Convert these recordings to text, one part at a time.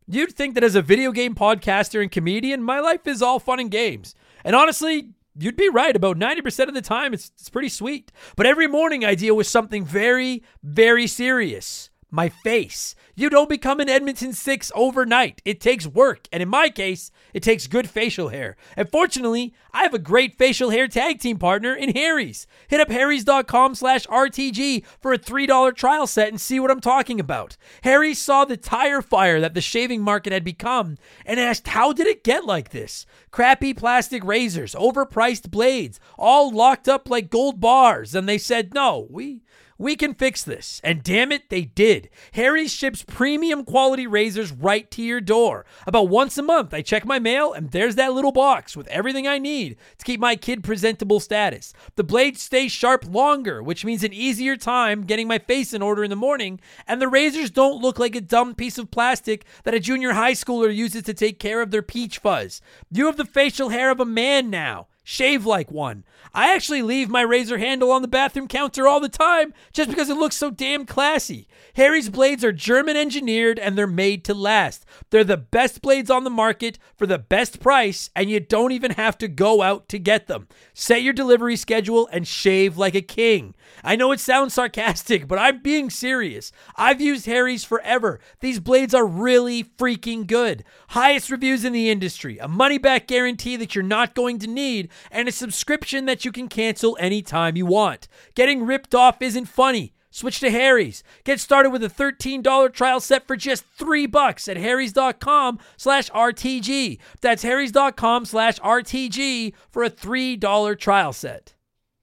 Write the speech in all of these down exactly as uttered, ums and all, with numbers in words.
You'd think that as a video game podcaster and comedian, my life is all fun and games. And honestly, you'd be right. About ninety percent of the time, it's, it's pretty sweet. But every morning I deal with something very, very serious. My face. You don't become an Edmonton Six overnight. It takes work. And in my case, it takes good facial hair. And fortunately, I have a great facial hair tag team partner in Harry's. Hit up harrys.com slash RTG for a three dollar trial set and see what I'm talking about. Harry's saw the tire fire that the shaving market had become and asked, how did it get like this? Crappy plastic razors, overpriced blades, all locked up like gold bars. And they said, no, we... We can fix this. And damn it, they did. Harry's ships premium quality razors right to your door. About once a month, I check my mail, and there's that little box with everything I need to keep my kid presentable status. The blades stay sharp longer, which means an easier time getting my face in order in the morning, and the razors don't look like a dumb piece of plastic that a junior high schooler uses to take care of their peach fuzz. You have the facial hair of a man now. Shave like one. I actually leave my razor handle on the bathroom counter all the time just because it looks so damn classy. Harry's blades are German engineered and they're made to last. They're the best blades on the market for the best price, and you don't even have to go out to get them. Set your delivery schedule and shave like a king. I know it sounds sarcastic, but I'm being serious. I've used Harry's forever. These blades are really freaking good. Highest reviews in the industry, a money-back guarantee that you're not going to need, and a subscription that you can cancel anytime you want. Getting ripped off isn't funny. Switch to Harry's. Get started with a thirteen dollar trial set for just three bucks at harrys.com slash RTG. That's harrys.com slash RTG for a three dollar trial set.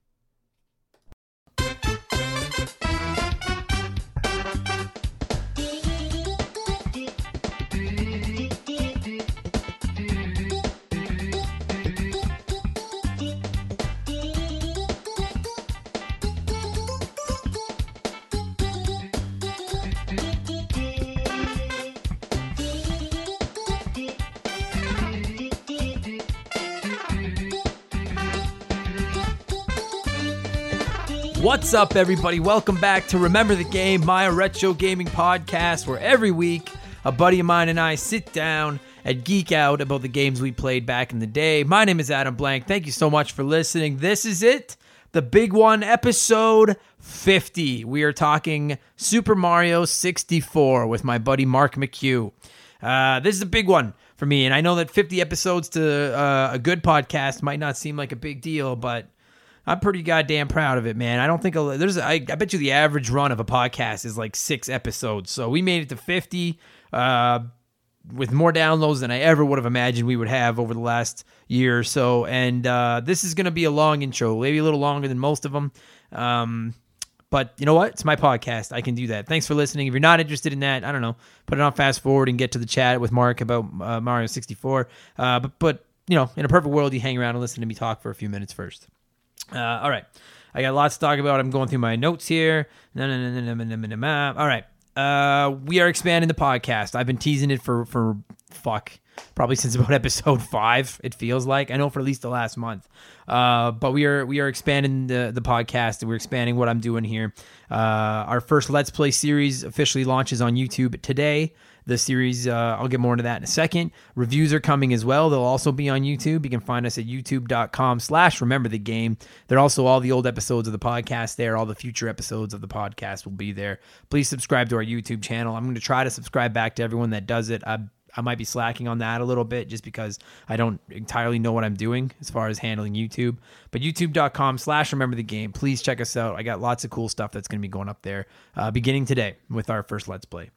What's up, everybody? Welcome back to Remember the Game, my retro gaming podcast, where every week a buddy of mine and I sit down and geek out about the games we played back in the day. My name is Adam Blank. Thank you so much for listening. This is it, the big one, episode fifty. We are talking Super Mario sixty-four with my buddy Mark McHugh. Uh, this is a big one for me, and I know that fifty episodes to uh, a good podcast might not seem like a big deal, but I'm pretty goddamn proud of it, man. I don't think I'll, there's. I, I bet you the average run of a podcast is like six episodes. So we made it to fifty, uh, with more downloads than I ever would have imagined we would have over the last year or so. And uh, this is going to be a long intro, maybe a little longer than most of them. Um, but you know what? It's my podcast. I can do that. Thanks for listening. If you're not interested in that, I don't know, put it on fast forward and get to the chat with Mark about uh, Mario sixty-four. Uh, but but you know, in a perfect world, you hang around and listen to me talk for a few minutes first. Uh, all right. I got lots to talk about. I'm going through my notes here. No, no, no, no, no, no, no, no. All right. Uh, we are expanding the podcast. I've been teasing it for, for fuck, probably since about episode five, it feels like. I know for at least the last month. Uh, but we are we are expanding the, the podcast. We're expanding what I'm doing here. Uh, our first Let's Play series officially launches on YouTube today. The series, uh, I'll get more into that in a second. Reviews are coming as well. They'll also be on YouTube. You can find us at youtube.com slash remember the game. There are also all the old episodes of the podcast there. All the future episodes of the podcast will be there. Please subscribe to our YouTube channel. I'm going to try to subscribe back to everyone that does it. I, I might be slacking on that a little bit just because I don't entirely know what I'm doing as far as handling YouTube. But youtube.com slash remember the game. Please check us out. I got lots of cool stuff that's going to be going up there uh, beginning today with our first Let's Play.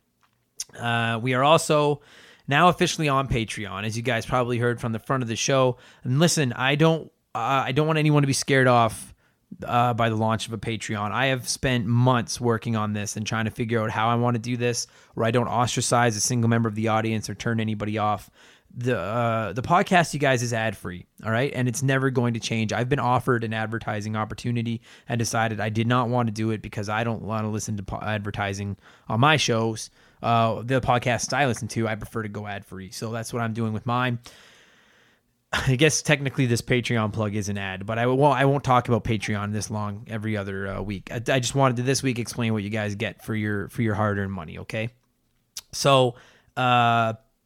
Uh, we are also now officially on Patreon, as you guys probably heard from the front of the show. And listen, I don't, uh, I don't want anyone to be scared off uh, by the launch of a Patreon. I have spent months working on this and trying to figure out how I want to do this, where I don't ostracize a single member of the audience or turn anybody off. The uh, the podcast, you guys, is ad-free, all right? And it's never going to change. I've been offered an advertising opportunity and decided I did not want to do it because I don't want to listen to po- advertising on my shows. Uh, the podcasts I listen to, I prefer to go ad-free. So that's what I'm doing with mine. I guess technically this Patreon plug is an ad, but I won't, I won't talk about Patreon this long every other uh, week. I, I just wanted to this week explain what you guys get for your for your hard-earned money, okay? So uh,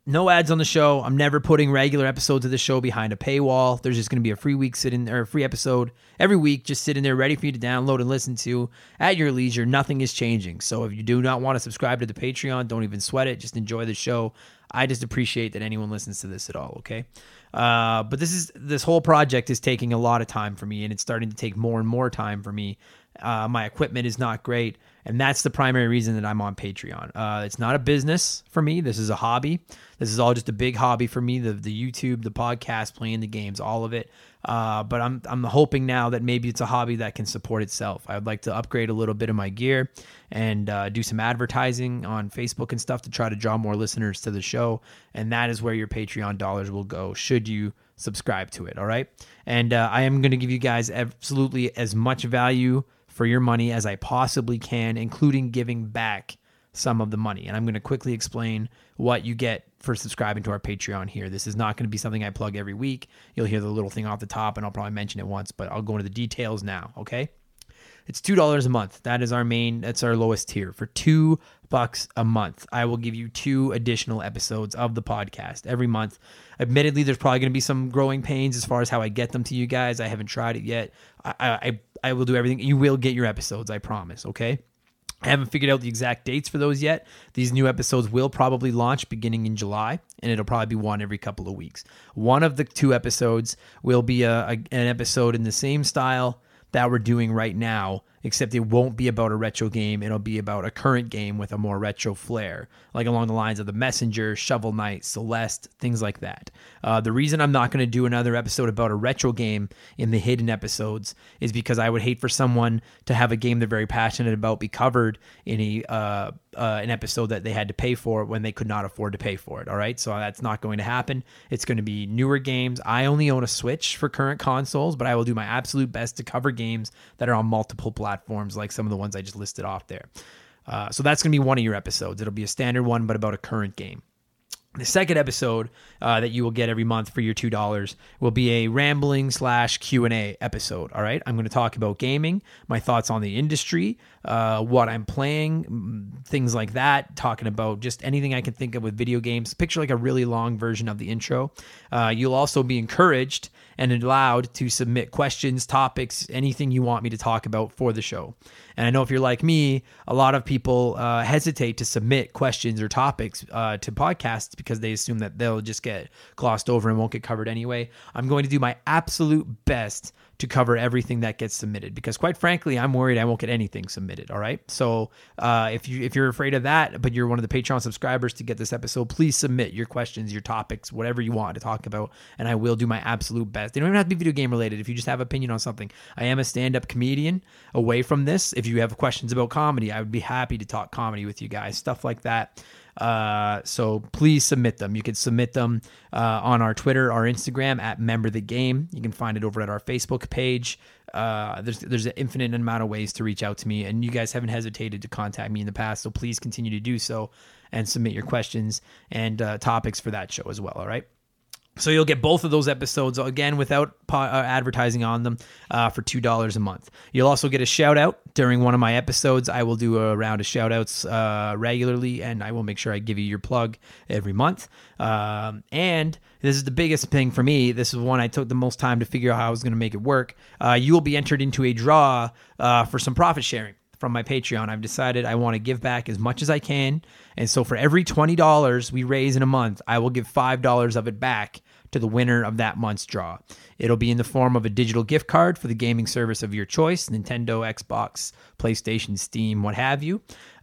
no ads on the show. I'm never putting regular episodes of the show behind a paywall. There's just going to be a free week sitting or a free episode every week, just sitting there ready for you to download and listen to at your leisure. Nothing is changing. So if you do not want to subscribe to the Patreon, don't even sweat it. Just enjoy the show. I just appreciate that anyone listens to this at all. Okay. Uh, but this is, this whole project is taking a lot of time for me, and it's starting to take more and more time for me. Uh, my equipment is not great, and that's the primary reason that I'm on Patreon. Uh, it's not a business for me. This is a hobby. This is all just a big hobby for me, the the YouTube, the podcast, playing the games, all of it. Uh, but I'm I'm hoping now that maybe it's a hobby that can support itself. I would like to upgrade a little bit of my gear and uh, do some advertising on Facebook and stuff to try to draw more listeners to the show, and that is where your Patreon dollars will go, should you subscribe to it, all right? And uh, I am going to give you guys absolutely as much value for your money as I possibly can, including giving back some of the money. And I'm going to quickly explain what you get for subscribing to our Patreon here. This is not going to be something I plug every week. You'll hear the little thing off the top, and I'll probably mention it once, but I'll go into the details now, okay? It's two dollars a month. That is our main, that's our lowest tier. For two bucks a month, I will give you two additional episodes of the podcast every month. Admittedly, there's probably going to be some growing pains as far as how I get them to you guys. I haven't tried it yet. I, I, I will do everything. You will get your episodes, I promise, okay? I haven't figured out the exact dates for those yet. These new episodes will probably launch beginning in July, and it'll probably be one every couple of weeks. One of the two episodes will be a, a, an episode in the same style that we're doing right now, except it won't be about a retro game. It'll be about a current game with a more retro flair, like along the lines of The Messenger, Shovel Knight, Celeste, things like that. Uh, the reason I'm not going to do another episode about a retro game in the hidden episodes is because I would hate for someone to have a game they're very passionate about be covered in a uh, uh, an episode that they had to pay for when they could not afford to pay for it. All right, so that's not going to happen. It's going to be newer games. I only own a Switch for current consoles, but I will do my absolute best to cover games that are on multiple platforms, like some of the ones I just listed off there. Uh, so that's going to be one of your episodes. It'll be a standard one, but about a current game. The second episode uh, that you will get every month for your two dollars will be a rambling slash Q and A episode, all right? I'm going to talk about gaming, my thoughts on the industry, uh, what I'm playing, things like that, talking about just anything I can think of with video games. Picture like a really long version of the intro. Uh, you'll also be encouraged and allowed to submit questions, topics, anything you want me to talk about for the show. And I know if you're like me, a lot of people uh, hesitate to submit questions or topics uh, to podcasts because they assume that they'll just get glossed over and won't get covered anyway. I'm going to do my absolute best to cover everything that gets submitted because, quite frankly, I'm worried I won't get anything submitted, all right? So uh, if, you, if you're afraid of that, but you're one of the Patreon subscribers to get this episode, please submit your questions, your topics, whatever you want to talk about, and I will do my absolute best. They don't even have to be video game related. If you just have opinion on something, I am a stand-up comedian away from this. If you have questions about comedy, I would be happy to talk comedy with you guys, stuff like that. Uh, so please submit them. You can submit them uh, on our Twitter, our Instagram at Member the Game. You can find it over at our Facebook page. Uh, there's there's an infinite amount of ways to reach out to me, and you guys haven't hesitated to contact me in the past, so please continue to do so and submit your questions and uh, topics for that show as well. All right. So you'll get both of those episodes, again, without po- uh, advertising on them, uh, for two dollars a month. You'll also get a shout-out during one of my episodes. I will do a round of shout-outs uh, regularly, and I will make sure I give you your plug every month. Um, and this is the biggest thing for me. This is one I took the most time to figure out how I was going to make it work. Uh, you will be entered into a draw uh, for some profit sharing from my Patreon. I've decided I want to give back as much as I can. And so for every twenty dollars we raise in a month, I will give five dollars of it back to the winner of that month's draw. It'll be in the form of a digital gift card for the gaming service of your choice, Nintendo, Xbox, PlayStation, Steam, what have you.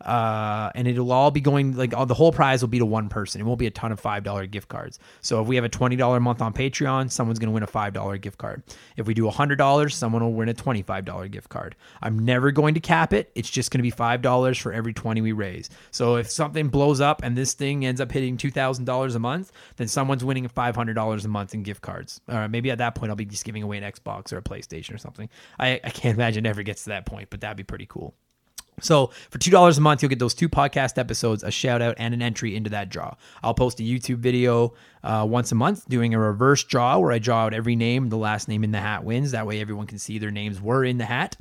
Uh, and it'll all be going, like all, the whole prize will be to one person. It won't be a ton of five dollar gift cards. So if we have a twenty dollars a month on Patreon, someone's going to win a five dollar gift card. If we do one hundred dollars, someone will win a twenty-five dollar gift card. I'm never going to cap it. It's just going to be five dollars for every twenty we raise. So if something blows up and this thing ends up hitting two thousand dollars a month, then someone's winning five hundred dollars a month in gift cards. Or maybe at that point, I'll be just giving away an Xbox or a PlayStation or something. I, I can't imagine it ever gets to that point, but that'd be pretty cool. So for two dollars a month, you'll get those two podcast episodes, a shout out, and an entry into that draw. I'll post a YouTube video uh, once a month doing a reverse draw where I draw out every name. The last name in the hat wins. That way everyone can see their names were in the hat.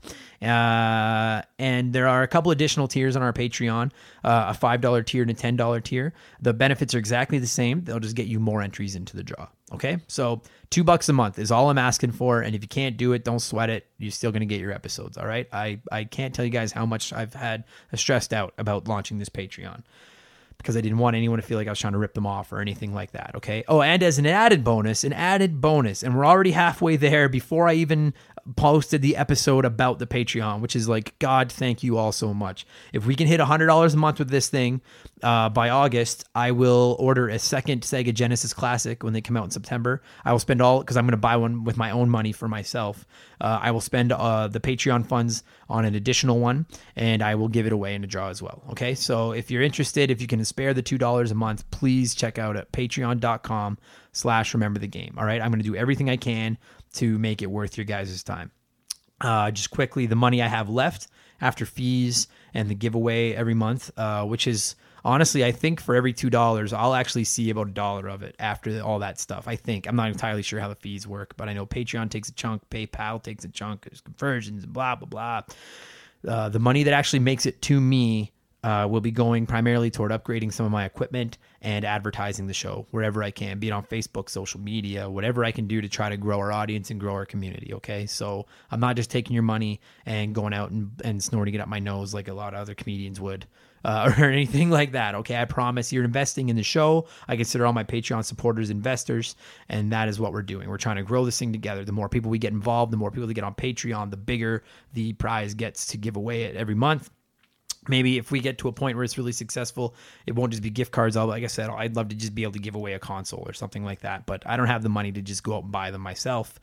Uh, and there are a couple additional tiers on our Patreon, uh, a five dollars tier and a ten dollars tier. The benefits are exactly the same. They'll just get you more entries into the draw. Okay, so two bucks a month is all I'm asking for. And if you can't do it, don't sweat it. You're still going to get your episodes. All right. I, I can't tell you guys how much I've had stressed out about launching this Patreon because I didn't want anyone to feel like I was trying to rip them off or anything like that. Okay. Oh, and as an added bonus, an added bonus, and we're already halfway there before I even posted the episode about the Patreon, which is like, God, thank you all so much. If we can hit one hundred dollars a month with this thing uh, by August, I will order a second Sega Genesis Classic when they come out in September. I will spend all, because I'm going to buy one with my own money for myself. Uh, I will spend uh, the Patreon funds on an additional one, and I will give it away in a draw as well. Okay, so if you're interested, if you can spare the two dollars a month, please check out at patreon.com slash remember the game. All right, I'm going to do everything I can to make it worth your guys' time. Uh, just quickly, the money I have left after fees and the giveaway every month, uh, which is honestly, I think for every two dollars, I'll actually see about a dollar of it after all that stuff. I think. I'm not entirely sure how the fees work, but I know Patreon takes a chunk, PayPal takes a chunk, there's conversions, blah, blah, blah. Uh, the money that actually makes it to me Uh, will be going primarily toward upgrading some of my equipment and advertising the show wherever I can, be it on Facebook, social media, whatever I can do to try to grow our audience and grow our community. Okay. So I'm not just taking your money and going out and, and snorting it up my nose like a lot of other comedians would uh, or anything like that. Okay. I promise you're investing in the show. I consider all my Patreon supporters investors, and that is what we're doing. We're trying to grow this thing together. The more people we get involved, the more people that get on Patreon, the bigger the prize gets to give away it every month. Maybe if we get to a point where it's really successful, it won't just be gift cards. I'll, like I said, I'd love to just be able to give away a console or something like that. But I don't have the money to just go out and buy them myself.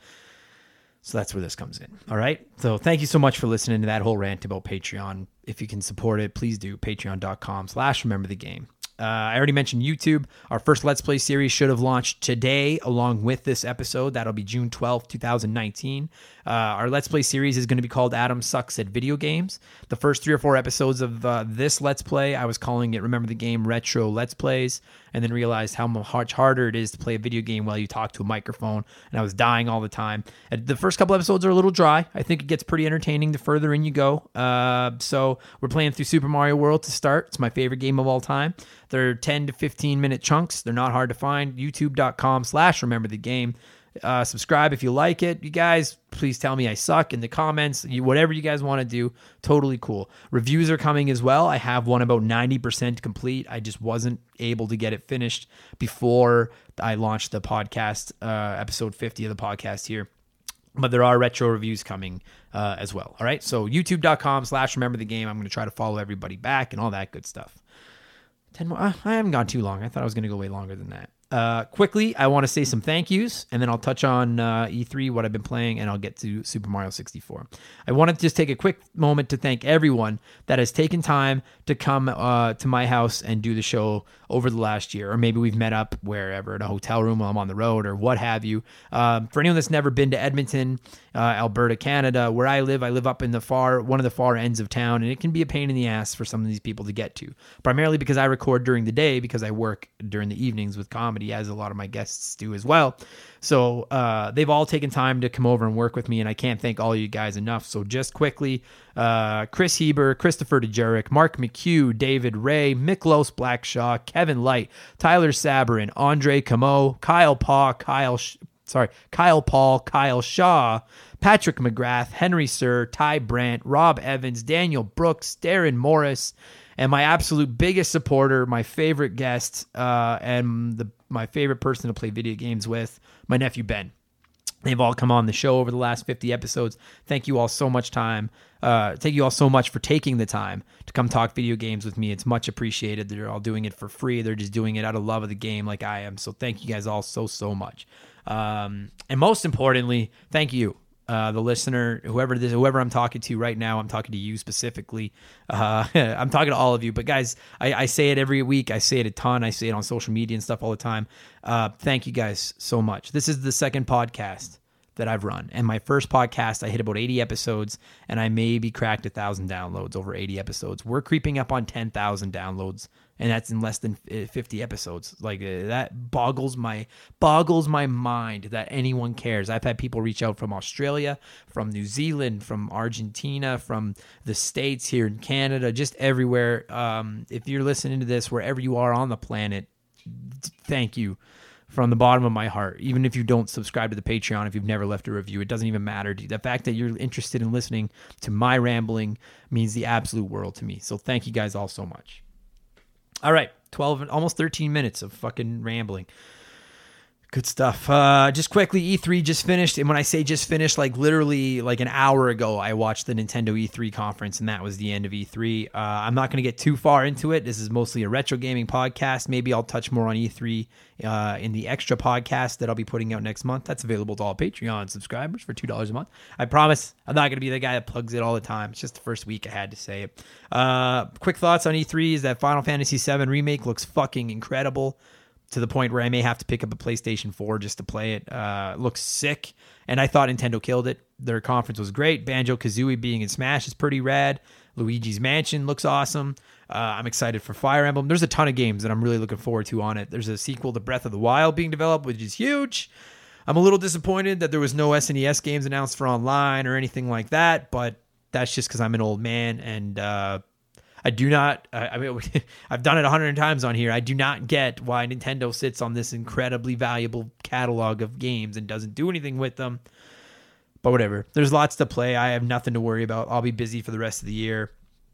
So that's where this comes in. All right. So thank you so much for listening to that whole rant about Patreon. If you can support it, please do. Patreon.com slash remember the game. Uh, I already mentioned YouTube. Our first Let's Play series should have launched today along with this episode. That'll be June twelfth, twenty nineteen. Uh, our Let's Play series is going to be called Adam Sucks at Video Games. The first three or four episodes of uh, this Let's Play, I was calling it Remember the Game Retro Let's Plays, and then realized how much harder it is to play a video game while you talk to a microphone, and I was dying all the time. And the first couple episodes are a little dry. I think it gets pretty entertaining the further in you go. Uh, so we're playing through Super Mario World to start. It's my favorite game of all time. They're ten to fifteen minute chunks. They're not hard to find. YouTube.com slash remember the game. Uh, subscribe if you like it. You guys, please tell me I suck in the comments. You, whatever you guys want to do, totally cool. Reviews are coming as well. I have one about ninety percent complete. I just wasn't able to get it finished before I launched the podcast, uh, episode fifty of the podcast here. But there are retro reviews coming uh, as well. All right. So youtube.com slash remember the game. I'm going to try to follow everybody back and all that good stuff. ten more. Uh, I haven't gone too long. I thought I was going to go way longer than that. Uh, quickly, I want to say some thank yous, and then I'll touch on uh, E three, what I've been playing, and I'll get to Super Mario sixty-four. I want to just take a quick moment to thank everyone that has taken time to come uh, to my house and do the show over the last year, or maybe we've met up wherever, in a hotel room while I'm on the road, or what have you. Um, for anyone that's never been to Edmonton, uh, Alberta, Canada, where I live, I live up in the far one of the far ends of town, and it can be a pain in the ass for some of these people to get to, primarily because I record during the day because I work during the evenings with comedy, as a lot of my guests do as well. So uh, they've all taken time to come over and work with me, and I can't thank all of you guys enough. So just quickly, uh, Chris Heber, Christopher DeJuric, Mark McHugh, David Ray, Miklos Blackshaw, Kevin Light, Tyler Sabarin, Andre Camo, Kyle Paul, Kyle, Sh- sorry, Kyle Paul, Kyle Shaw, Patrick McGrath, Henry Sir, Ty Brandt, Rob Evans, Daniel Brooks, Darren Morris, and my absolute biggest supporter, my favorite guest, uh, and the my favorite person to play video games with, my nephew Ben. They've all come on the show over the last fifty episodes. Thank you all so much time. Uh, thank you all so much for taking the time to come talk video games with me. It's much appreciated. They're all doing it for free. They're just doing it out of love of the game like I am. So thank you guys all so, so much. Um, and most importantly, thank you. Uh, the listener, whoever this, whoever I'm talking to right now, I'm talking to you specifically. Uh, I'm talking to all of you. But guys, I, I say it every week. I say it a ton. I say it on social media and stuff all the time. Uh, thank you guys so much. This is the second podcast that I've run. And my first podcast, I hit about eighty episodes, and I maybe cracked a thousand downloads over eighty episodes. We're creeping up on ten thousand downloads, and that's in less than fifty episodes. Like uh, that boggles my boggles my mind that anyone cares. I've had people reach out from Australia, from New Zealand, from Argentina, from the States, here in Canada, just everywhere. Um, if you're listening to this, wherever you are on the planet, thank you. From the bottom of my heart, even if you don't subscribe to the Patreon, if you've never left a review, it doesn't even matter. The fact that you're interested in listening to my rambling means the absolute world to me. So thank you guys all so much. All right, twelve, almost thirteen minutes of fucking rambling. Good stuff. Uh, just quickly, E three just finished. And when I say just finished, like literally like an hour ago, I watched the Nintendo E three conference, and that was the end of E three. Uh, I'm not going to get too far into it. This is mostly a retro gaming podcast. Maybe I'll touch more on E three uh, in the extra podcast that I'll be putting out next month. That's available to all Patreon subscribers for two dollars a month. I promise I'm not going to be the guy that plugs it all the time. It's just the first week I had to say it. Uh, quick thoughts on E three is that Final Fantasy seven Remake looks fucking incredible, to the point where I may have to pick up a PlayStation four just to play it. Uh, it looks sick, and I thought Nintendo killed it. Their conference was great. Banjo-Kazooie being in Smash is pretty rad. Luigi's Mansion looks awesome. Uh, I'm excited for Fire Emblem. There's a ton of games that I'm really looking forward to on it. There's a sequel to Breath of the Wild being developed, which is huge. I'm a little disappointed that there was no S N E S games announced for online or anything like that, but that's just because I'm an old man, and uh, I do not, I mean, I've done it a hundred times on here. I do not get why Nintendo sits on this incredibly valuable catalog of games and doesn't do anything with them. But whatever. There's lots to play. I have nothing to worry about. I'll be busy for the rest of the year.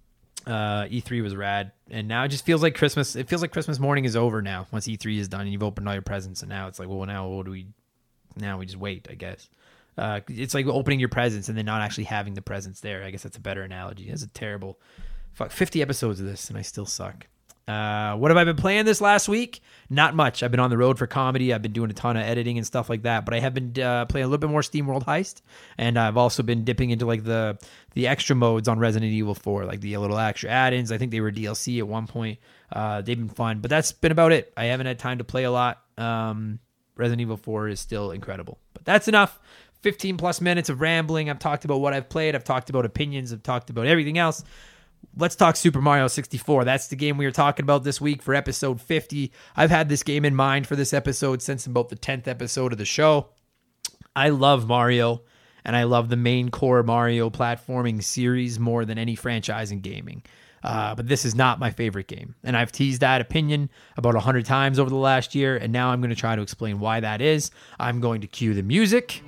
Uh, E three was rad. And now it just feels like Christmas. It feels like Christmas morning is over now once E three is done and you've opened all your presents. And now it's like, well, now what do we, now we just wait, I guess. Uh, it's like opening your presents and then not actually having the presents there. I guess that's a better analogy. That's a terrible... Fuck, fifty episodes of this, and I still suck. Uh, what have I been playing this last week? Not much. I've been on the road for comedy. I've been doing a ton of editing and stuff like that. But I have been uh, playing a little bit more SteamWorld Heist, and I've also been dipping into like the the extra modes on Resident Evil four, like the little extra add-ins. I think they were D L C at one point. Uh, they've been fun, but that's been about it. I haven't had time to play a lot. Um, Resident Evil four is still incredible, but that's enough. fifteen plus minutes of rambling. I've talked about what I've played. I've talked about opinions. I've talked about everything else. Let's talk Super Mario sixty-four. That's the game we were talking about this week for episode fifty. I've had this game in mind for this episode since about the tenth episode of the show. I love Mario, and I love the main core Mario platforming series more than any franchise in gaming. Uh, but this is not my favorite game, and I've teased that opinion about one hundred times over the last year, and now I'm going to try to explain why that is. I'm going to cue the music.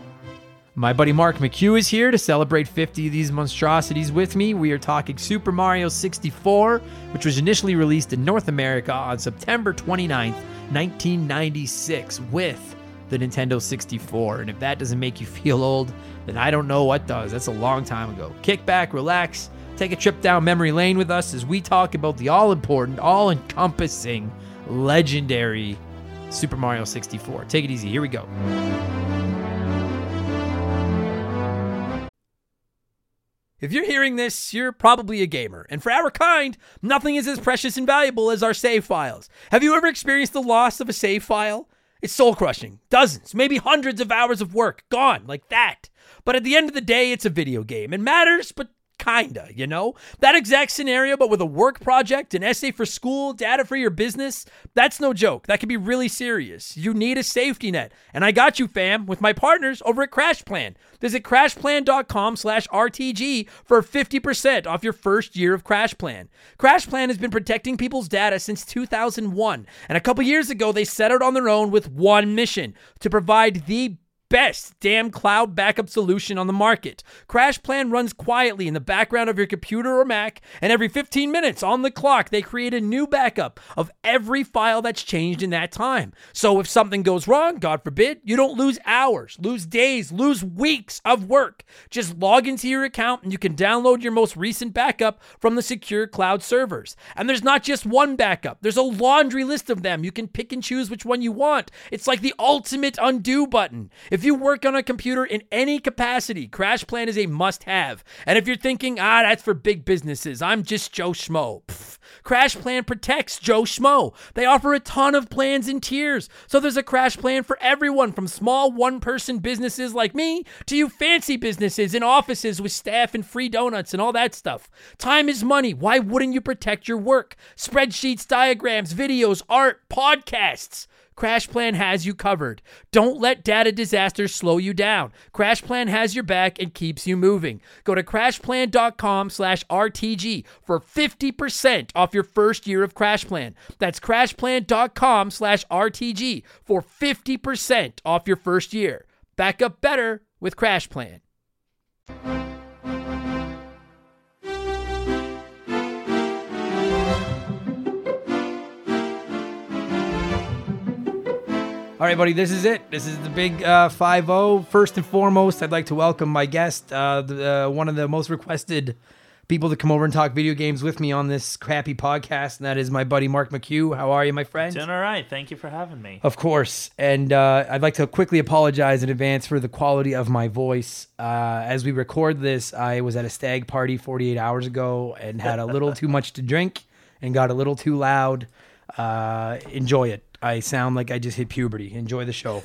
My buddy Mark McHugh is here to celebrate fifty of these monstrosities with me. We are talking Super Mario sixty-four, which was initially released in North America on September twenty-ninth, nineteen ninety-six, with the Nintendo sixty-four. And if that doesn't make you feel old, then I don't know what does. That's a long time ago. Kick back, relax, take a trip down memory lane with us as we talk about the all-important, all-encompassing, legendary Super Mario sixty-four. Take it easy. Here we go. If you're hearing this, you're probably a gamer. And for our kind, nothing is as precious and valuable as our save files. Have you ever experienced the loss of a save file? It's soul-crushing. Dozens, maybe hundreds of hours of work gone like that. But at the end of the day, it's a video game. It matters, but kinda, you know? That exact scenario, but with a work project, an essay for school, data for your business, that's no joke. That can be really serious. You need a safety net. And I got you, fam, with my partners over at CrashPlan. Visit CrashPlan.com slash RTG for fifty percent off your first year of CrashPlan. CrashPlan has been protecting people's data since two thousand one. And a couple years ago, they set out on their own with one mission: to provide the best damn cloud backup solution on the market. CrashPlan runs quietly in the background of your computer or Mac, and every fifteen minutes on the clock, they create a new backup of every file that's changed in that time. So if something goes wrong, God forbid, you don't lose hours, lose days, lose weeks of work. Just log into your account and you can download your most recent backup from the secure cloud servers. And there's not just one backup. There's a laundry list of them. You can pick and choose which one you want. It's like the ultimate undo button. If you work on a computer in any capacity, CrashPlan is a must-have. And if you're thinking, ah, that's for big businesses, I'm just Joe Schmo, Pff, Crash Plan protects Joe Schmo. They offer a ton of plans and tiers. So there's a Crash Plan for everyone, from small one-person businesses like me to you fancy businesses in offices with staff and free donuts and all that stuff. Time is money. Why wouldn't you protect your work? Spreadsheets, diagrams, videos, art, podcasts. Crash Plan has you covered. Don't let data disasters slow you down. Crash Plan has your back and keeps you moving. Go to crashplan.com slash RTG for fifty percent off your first year of Crash Plan. That's crashplan.com slash RTG for fifty percent off your first year. Back up better with Crash Plan. All right, buddy, this is it. This is the big uh, five oh. First and foremost, I'd like to welcome my guest, uh, the, uh, one of the most requested people to come over and talk video games with me on this crappy podcast, and that is my buddy Mark McHugh. How are you, my friend? Doing all right. Thank you for having me. Of course. And uh, I'd like to quickly apologize in advance for the quality of my voice. Uh, as we record this, I was at a stag party forty-eight hours ago and had a little too much to drink and got a little too loud. Uh, enjoy it. I sound like I just hit puberty. Enjoy the show.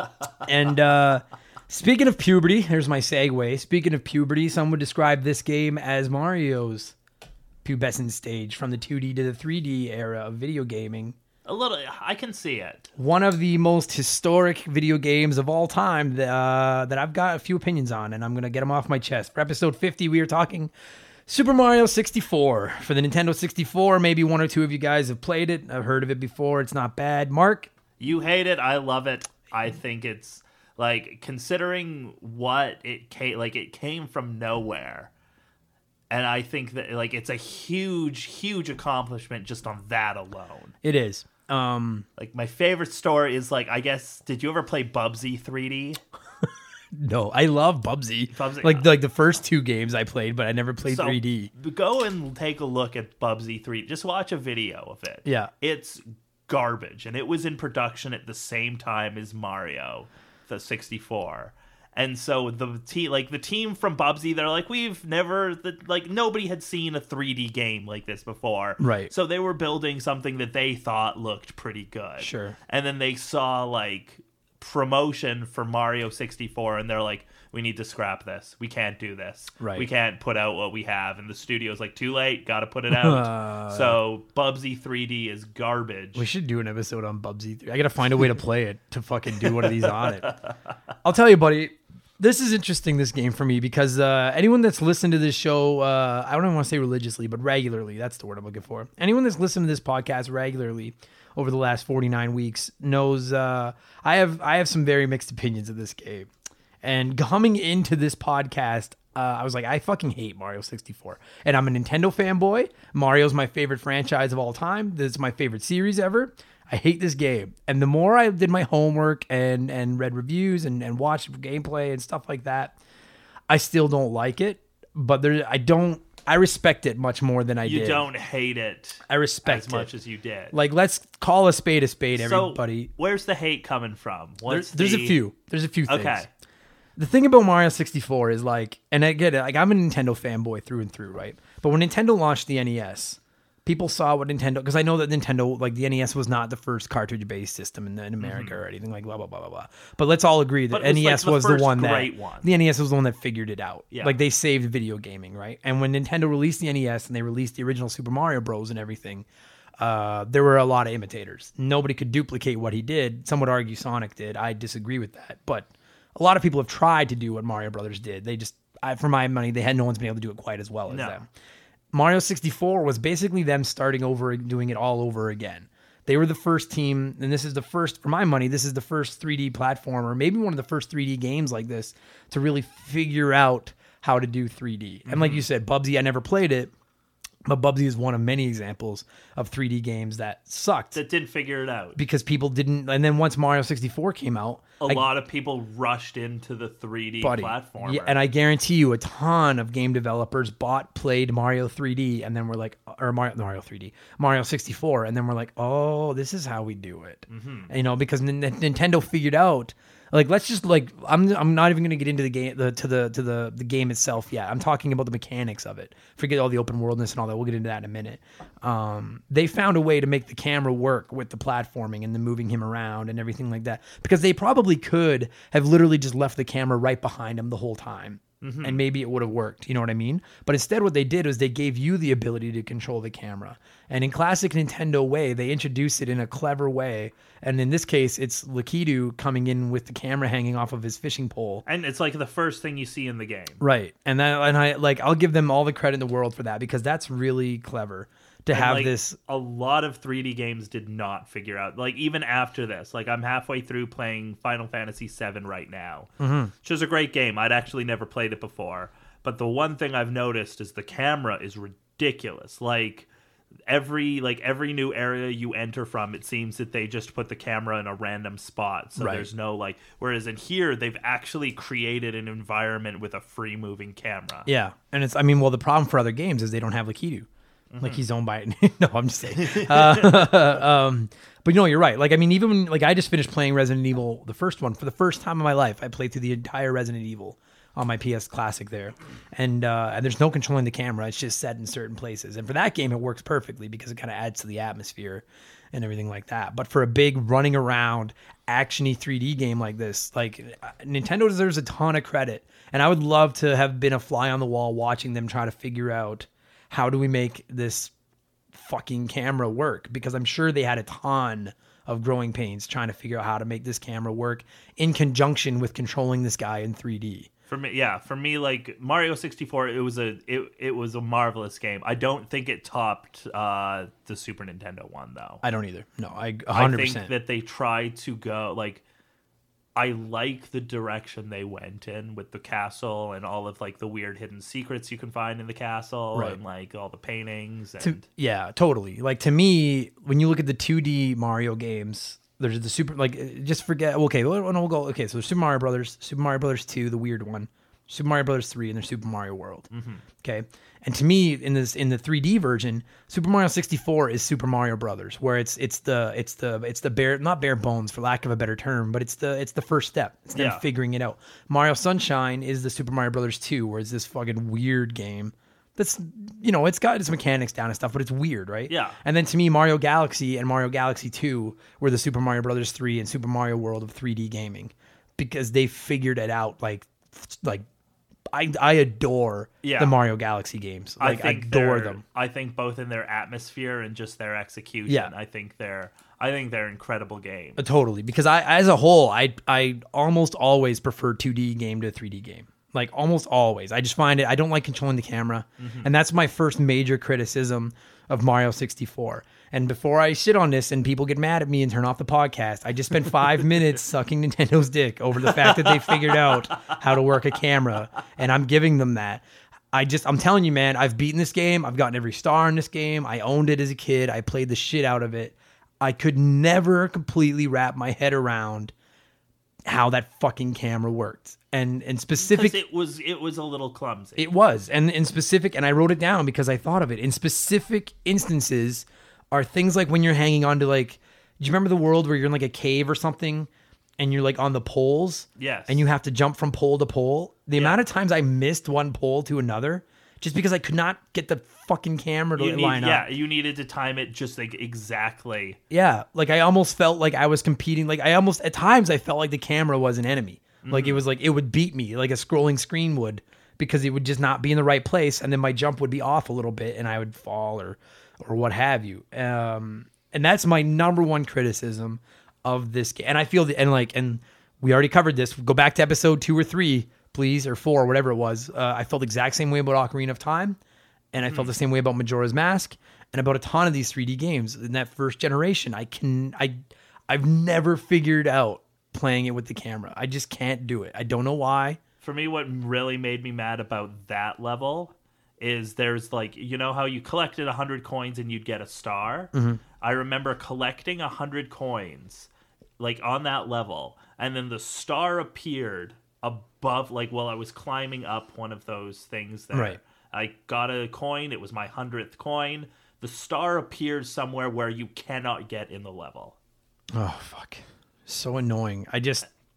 And uh, speaking of puberty, here's my segue. Speaking of puberty, some would describe this game as Mario's pubescent stage from the two D to the three D era of video gaming. A little, I can see it. One of the most historic video games of all time that, uh, that I've got a few opinions on, and I'm going to get them off my chest. For episode fifty, we are talking Super Mario sixty-four for the Nintendo sixty-four. Maybe one or two of you guys have played it. I've heard of it before. It's not bad. Mark? You hate it. I love it. I think it's, like, considering what it came, like, it came from nowhere. And I think that, like, it's a huge, huge accomplishment just on that alone. It is. Um, like, my favorite story is, like, I guess, did you ever play Bubsy three D? No, I love Bubsy. Bubsy. Like, like the first two games I played, but I never played so, three D. Go and take a look at Bubsy three D. Just watch a video of it. Yeah. It's garbage. And it was in production at the same time as Mario, the sixty-four. And so the team, like the team from Bubsy, they're like, we've never, the, like nobody had seen a three D game like this before. Right. So they were building something that they thought looked pretty good. Sure. And then they saw like promotion for Mario sixty-four and they're like, we need to scrap this. We can't do this. Right. We can't put out what we have. And the studio's like, too late. Got to put it out. Uh, so Bubsy three D is garbage. We should do an episode on Bubsy three. I got to find a way to play it to fucking do one of these on it. I'll tell you, buddy, this is interesting, this game for me, because uh, anyone that's listened to this show, uh, I don't even want to say religiously, but regularly, that's the word I'm looking for. Anyone that's listened to this podcast regularly over the last forty-nine weeks knows uh, I have I have some very mixed opinions of this game. And coming into this podcast, uh, I was like, I fucking hate Mario sixty-four. And I'm a Nintendo fanboy. Mario's my favorite franchise of all time. This is my favorite series ever. I hate this game. And the more I did my homework and, and read reviews and, and watched gameplay and stuff like that, I still don't like it. But there, I don't, I respect it much more than I you did. You don't hate it I respect as much it. as you did. Like, let's call a spade a spade, everybody. So, where's the hate coming from? What's there's, the... there's a few. There's a few things. Okay. The thing about Mario sixty-four is like, and I get it, like I'm a Nintendo fanboy through and through, right? But when Nintendo launched the N E S, people saw what Nintendo, because I know that Nintendo, like the N E S was not the first cartridge-based system in, in America mm-hmm. or anything like blah, blah, blah, blah, blah. But let's all agree that N E S was, like the, was the one that, one. the N E S was the one that figured it out. Yeah. Like they saved video gaming, right? And when Nintendo released the N E S and they released the original Super Mario Bros. And everything, uh, there were a lot of imitators. Nobody could duplicate what he did. Some would argue Sonic did. I disagree with that. But a lot of people have tried to do what Mario Brothers did. They just, I, for my money, they had no one's been able to do it quite as well as no. them. Mario sixty-four was basically them starting over and doing it all over again. They were the first team, and this is the first, for my money, this is the first three D platformer, maybe one of the first three D games like this to really figure out how to do three D. Mm-hmm. And like you said, Bubsy, I never played it, but Bubsy is one of many examples of three D games that sucked. That didn't figure it out. Because people didn't, and then once Mario sixty-four came out, a I, lot of people rushed into the three D buddy, platformer. Yeah, and I guarantee you a ton of game developers bought, played Mario three D, and then we're like, or Mario, Mario three D, Mario sixty-four, and then we're like, oh, this is how we do it. Mm-hmm. You know, because N- Nintendo figured out Like, let's just like I'm I'm not even gonna get into the game the to the to the the game itself yet. I'm talking about the mechanics of it. Forget all the open worldness and all that. We'll get into that in a minute. Um, they found a way to make the camera work with the platforming and the moving him around and everything like that. Because they probably could have literally just left the camera right behind him the whole time. Mm-hmm. And maybe it would have worked, you know what I mean? But instead what they did was they gave you the ability to control the camera. And in classic Nintendo way, they introduced it in a clever way. And in this case, it's Lakitu coming in with the camera hanging off of his fishing pole. And it's like the first thing you see in the game. Right. And that, and I like I'll give them all the credit in the world for that because that's really clever. To and have like, this, a lot of three D games did not figure out. Like even after this, like I'm halfway through playing Final Fantasy seven right now, mm-hmm. which is a great game. I'd actually never played it before, but the one thing I've noticed is the camera is ridiculous. Like every like every new area you enter from, it seems that they just put the camera in a random spot, so right. there's no like. Whereas in here, they've actually created an environment with a free moving camera. Yeah, and it's I mean, well, the problem for other games is they don't have Lakitu. Mm-hmm. Like he's owned by it. No, I'm just saying. Uh, um, but you know, you're right. Like, I mean, even when, like, I just finished playing Resident Evil, the first one, for the first time in my life. I played through the entire Resident Evil on my P S Classic there. And, uh, and there's no controlling the camera. It's just set in certain places. And for that game, it works perfectly because it kind of adds to the atmosphere and everything like that. But for a big running around, actiony three D game like this, like, Nintendo deserves a ton of credit. And I would love to have been a fly on the wall watching them try to figure out how do we make this fucking camera work? Because I'm sure they had a ton of growing pains trying to figure out how to make this camera work in conjunction with controlling this guy in three D. For me, yeah, for me, like Mario sixty-four, it was a it it was a marvelous game. I don't think it topped uh, the Super Nintendo one though. I don't either. No, I one hundred percent. I think that they tried to go like. I like the direction they went in with the castle and all of like the weird hidden secrets you can find in the castle right. and like all the paintings. And... To, yeah, totally. Like to me, when you look at the two D Mario games, there's the super like just forget. Okay, we'll, we'll go. Okay, so there's Super Mario Brothers, Super Mario Brothers two, the weird one, Super Mario Brothers three, and there's Super Mario World. Mm-hmm. Okay. And to me, in this in the three D version, Super Mario sixty-four is Super Mario Brothers, where it's it's the it's the it's the bare not bare bones for lack of a better term, but it's the it's the first step. It's them yeah. figuring it out. Mario Sunshine is the Super Mario Brothers two, where it's this fucking weird game that's you know it's got its mechanics down and stuff, but it's weird, right? Yeah. And then to me, Mario Galaxy and Mario Galaxy two were the Super Mario Brothers three and Super Mario World of three D gaming because they figured it out like like. I I adore yeah. the Mario Galaxy games. Like I, I adore them. I think both in their atmosphere and just their execution. Yeah. I think they're I think they're incredible games. Uh, totally, because I as a whole, I I almost always prefer two D game to three D game. Like almost always. I just find it I don't like controlling the camera. Mm-hmm. And that's my first major criticism of Mario sixty-four. And before I shit on this and people get mad at me and turn off the podcast, I just spent five minutes sucking Nintendo's dick over the fact that they figured out how to work a camera. And I'm giving them that. I just, I'm telling you, man, I've beaten this game. I've gotten every star in this game. I owned it as a kid. I played the shit out of it. I could never completely wrap my head around how that fucking camera worked. And in specific, because it was it was a little clumsy. It was, and in specific, and I wrote it down because I thought of it. In specific instances, are things like when you're hanging on to like, do you remember the world where you're in like a cave or something, and you're like on the poles? Yes. And you have to jump from pole to pole. The yeah. amount of times I missed one pole to another, just because I could not get the fucking camera to you need, line yeah, up. Yeah, you needed to time it just like exactly. Yeah, like I almost felt like I was competing. Like I almost at times I felt like the camera was an enemy. Mm-hmm. Like it was like it would beat me like a scrolling screen would because it would just not be in the right place, and then my jump would be off a little bit, and I would fall or or what have you. Um, and that's my number one criticism of this game. And I feel that, and like, and we already covered this. Go back to episode two or three, please, or four, whatever it was. Uh, I felt the exact same way about Ocarina of Time, and I mm-hmm. felt the same way about Majora's Mask, and about a ton of these three D games in that first generation. I can, I, I've never figured out playing it with the camera. I just can't do it. I don't know why. For me, what really made me mad about that level is there's like, you know how you collected one hundred coins and you'd get a star? Mm-hmm. I remember collecting one hundred coins like on that level, and then the star appeared above, like while I was climbing up one of those things there. Right. I got a coin. It was my hundredth coin. The star appears somewhere where you cannot get in the level. Oh, fuck. So annoying. I just...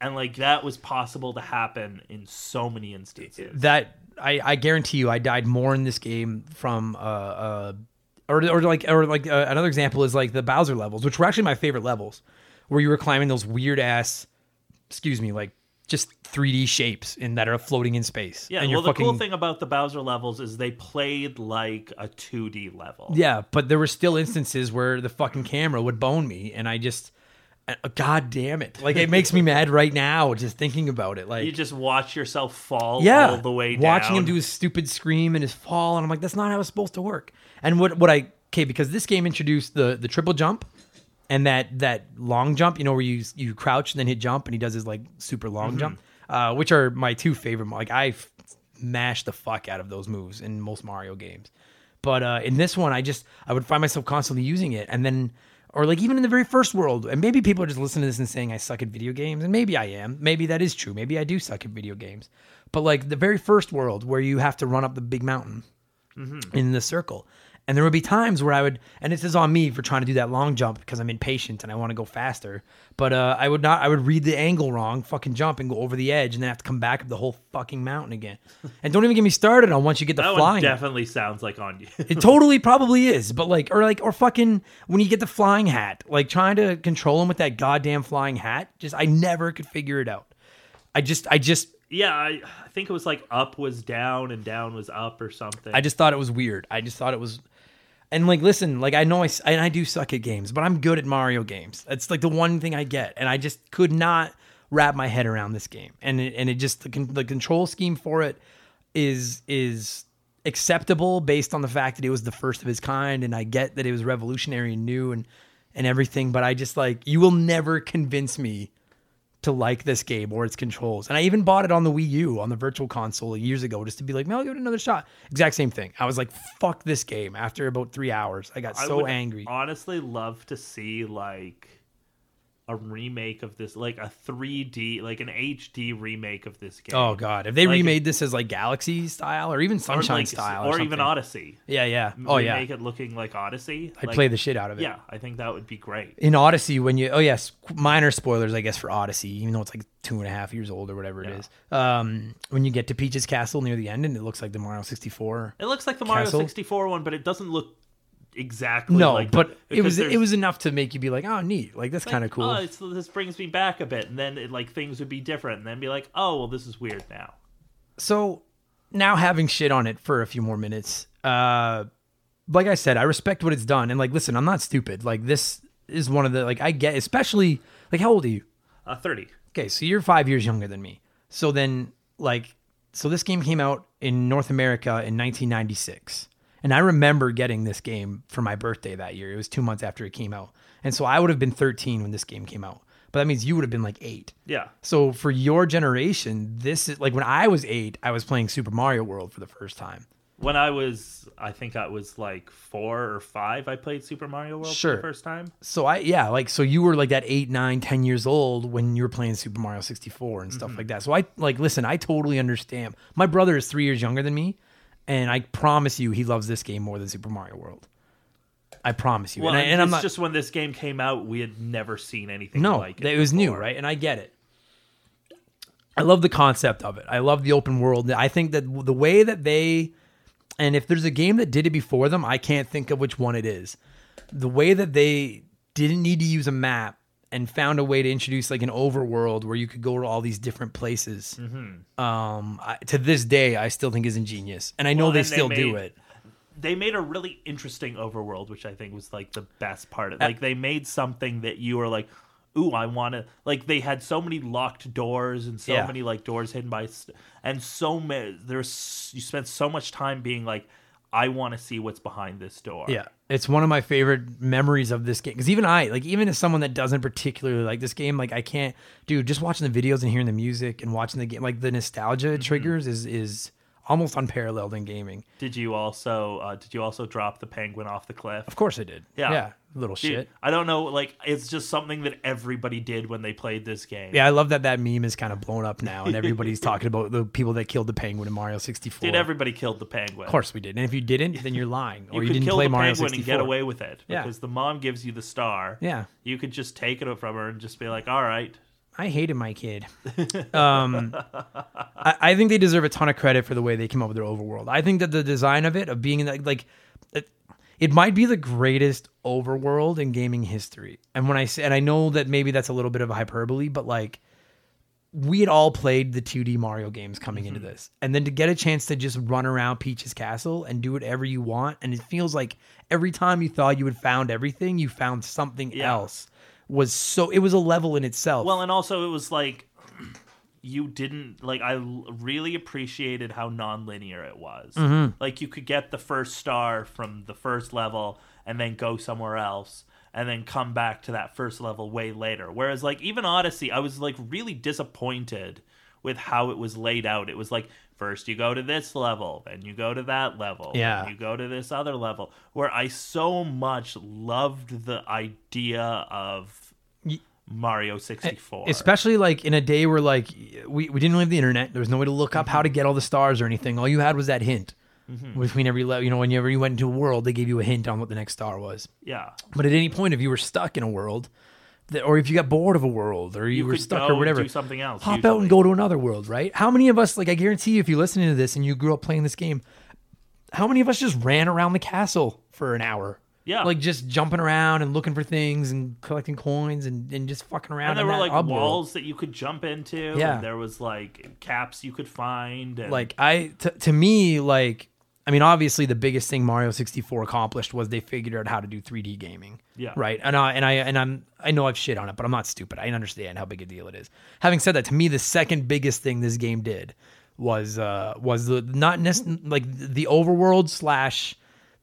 And like that was possible to happen in so many instances. That I, I guarantee you, I died more in this game from uh, uh or or like or like uh, another example is like the Bowser levels, which were actually my favorite levels, where you were climbing those weird ass, excuse me, like just three D shapes in that are floating in space. Yeah, and well, you're the fucking, cool thing about the Bowser levels is they played like a two D level. Yeah, but there were still instances where the fucking camera would bone me, and I just, uh, God damn it, like it makes me mad right now just thinking about it. Like you just watch yourself fall yeah, all the way down. watching him do his stupid scream and his fall, and I'm like, that's not how it's supposed to work. And what what I okay because this game introduced the the triple jump. And that that long jump, you know, where you you crouch and then hit jump, and he does his like super long mm-hmm. jump, uh, which are my two favorite. Like I f- mash the fuck out of those moves in most Mario games, but uh, in this one, I just I would find myself constantly using it, and then or like even in the very first world, and maybe people are just listening to this and saying I suck at video games, and maybe I am, maybe that is true, maybe I do suck at video games, but like the very first world where you have to run up the big mountain mm-hmm. in the circle. And there would be times where I would, and this is on me for trying to do that long jump because I'm impatient and I want to go faster. But uh, I would not, I would read the angle wrong, fucking jump and go over the edge, and then have to come back up the whole fucking mountain again. And don't even get me started on once you get the that flying. That definitely sounds like on you. It totally probably is, but like, or like, or fucking when you get the flying hat, like trying to control him with that goddamn flying hat. Just I never could figure it out. I just, I just. Yeah, I, I think it was like up was down and down was up or something. I just thought it was weird. I just thought it was. And like, listen, like I know I, and I do suck at games, but I'm good at Mario games. That's like the one thing I get. And I just could not wrap my head around this game. And it, and it just, the, the control scheme for it is, is acceptable based on the fact that it was the first of its kind. And I get that it was revolutionary and new and, and everything, but I just like, you will never convince me to like this game or its controls. And I even bought it on the Wii U on the Virtual Console years ago just to be like, no, I'll give it another shot. Exact same thing. I was like, fuck this game. After about three hours, I got so I would angry. Honestly love to see like a remake of this, like a three D, like an H D remake of this game. Oh god, if they like, remade this as like Galaxy style or even Sunshine or like, style, or, or even Odyssey. Yeah, yeah. Oh yeah, remake it looking like Odyssey. I'd like, play the shit out of it. Yeah, I think that would be great. In Odyssey, when you oh yes, minor spoilers I guess for Odyssey, even though it's like two and a half years old or whatever it yeah. is. Um, when you get to Peach's Castle near the end, and it looks like the Mario sixty-four. It looks like the Mario castle. sixty-four one, but it doesn't look exactly no like but the, it was it was enough to make you be like, oh neat, like that's like, kind of cool. Oh, it's, this brings me back a bit, and then it, like things would be different, and then be like, oh well, this is weird now. So now having shit on it for a few more minutes, uh like I said, I respect what it's done, and like listen, I'm not stupid. Like this is one of the like I get, especially like how old are you? Uh thirty. Okay, so you're five years younger than me. So then like so this game came out in North America in nineteen ninety-six. And I remember getting this game for my birthday that year. It was two months after it came out. And so I would have been thirteen when this game came out. But that means you would have been like eight. Yeah. So for your generation, this is like when I was eight, I was playing Super Mario World for the first time. When I was, I think I was like four or five, I played Super Mario World sure. for the first time. So I, yeah, like, so you were like that eight, nine, ten years old when you were playing Super Mario sixty-four and stuff mm-hmm. like that. So I, like, listen, I totally understand. My brother is three years younger than me. And I promise you, he loves this game more than Super Mario World. I promise you. Well, and, I, and it's I'm not, just when this game came out, we had never seen anything no, like it. it was before. new, right? And I get it. I love the concept of it. I love the open world. I think that the way that they, and if there's a game that did it before them, I can't think of which one it is. The way that they didn't need to use a map and found a way to introduce like an overworld where you could go to all these different places. Mm-hmm. Um, I, to this day, I still think is ingenious, and I know well, they and still they do made, it. They made a really interesting overworld, which I think was like the best part of it. Like they made something that you were like, ooh, I want to, like they had so many locked doors and so yeah. many like doors hidden by, st- and so many, there's, you spent so much time being like, I want to see what's behind this door. Yeah. It's one of my favorite memories of this game. Because even I, like, even as someone that doesn't particularly like this game, like, I can't, dude, just watching the videos and hearing the music and watching the game, like, the nostalgia mm-hmm. triggers is is almost unparalleled in gaming. Did you also, uh, did you also drop the penguin off the cliff? Of course I did. Yeah. Yeah. Little Dude, shit. I don't know, like, it's just something that everybody did when they played this game. Yeah, I love that that meme is kind of blown up now, and everybody's talking about the people that killed the penguin in Mario sixty-four. Dude, everybody killed the penguin. Of course we did. And if you didn't, then you're lying. Or you, you, could didn't kill play the Mario penguin sixty-four. and get away with it. Yeah. Because the mom gives you the star. Yeah. You could just take it from her and just be like, all right, I hated my kid. Um, I, I think they deserve a ton of credit for the way they came up with their overworld. I think that the design of it, of being in that, like, it, it might be the greatest overworld in gaming history. And when I say, and I know that maybe that's a little bit of a hyperbole, but like, we had all played the two D Mario games coming mm-hmm. into this. And then to get a chance to just run around Peach's castle and do whatever you want. And it feels like every time you thought you had found everything, you found something yeah. else. Was so it was a level in itself. Well, and also it was like you didn't like I really appreciated how non-linear it was. Mm-hmm. Like you could get the first star from the first level and then go somewhere else and then come back to that first level way later. Whereas like even Odyssey, I was like really disappointed with how it was laid out. It was like first you go to this level, then you go to that level, yeah. then you go to this other level, where I so much loved the idea of Mario sixty-four. Especially like in a day where like we, we didn't have the internet. There was no way to look up mm-hmm. how to get all the stars or anything. All you had was that hint. Mm-hmm. Between every level, you know, whenever you went into a world, they gave you a hint on what the next star was. Yeah. But at any point, if you were stuck in a world, that, or if you got bored of a world, or you, you were stuck or whatever, do something else. Hop usually. out and go to another world, right? How many of us, like I guarantee you, if you're listening to this and you grew up playing this game, how many of us just ran around the castle for an hour? Yeah. Like just jumping around and looking for things and collecting coins and, and just fucking around. And there in were that like hub walls world. that you could jump into. Yeah. And there was like caps you could find. And... Like I, t- to me, like, I mean, obviously the biggest thing Mario sixty-four accomplished was they figured out how to do three D gaming. Yeah. Right. And I, and I, and I'm, I know I've shit on it, but I'm not stupid. I understand how big a deal it is. Having said that, to me, the second biggest thing this game did was, uh, was the, not necessarily like the overworld slash,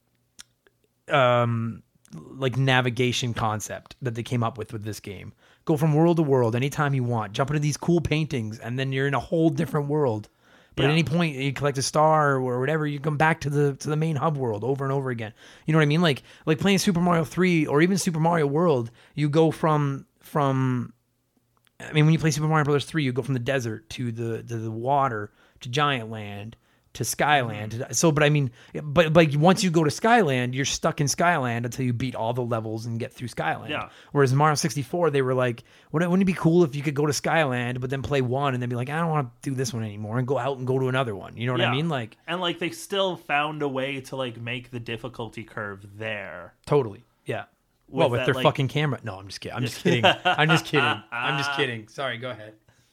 um, like navigation concept that they came up with with this game. Go from world to world anytime you want, jump into these cool paintings, and then you're in a whole different world. But yeah. at any point you collect a star or whatever, you come back to the to the main hub world over and over again. You know what I mean? Like like playing Super Mario three or even Super Mario World, you go from from I mean when you play Super Mario Brothers three, you go from the desert to the to the water to Giant Land to Skyland. Mm-hmm. So, but I mean, but like once you go to Skyland, you're stuck in Skyland until you beat all the levels and get through Skyland. Yeah. Whereas Mario sixty-four, they were like, wouldn't, wouldn't it be cool if you could go to Skyland, but then play one and then be like, I don't want to do this one anymore and go out and go to another one. You know what yeah. I mean? Like, and like they still found a way to like make the difficulty curve there. Totally. Yeah. With well, with that, their like... fucking camera. No, I'm just kidding. I'm just kidding. I'm just kidding. I'm just kidding. Sorry. Go ahead.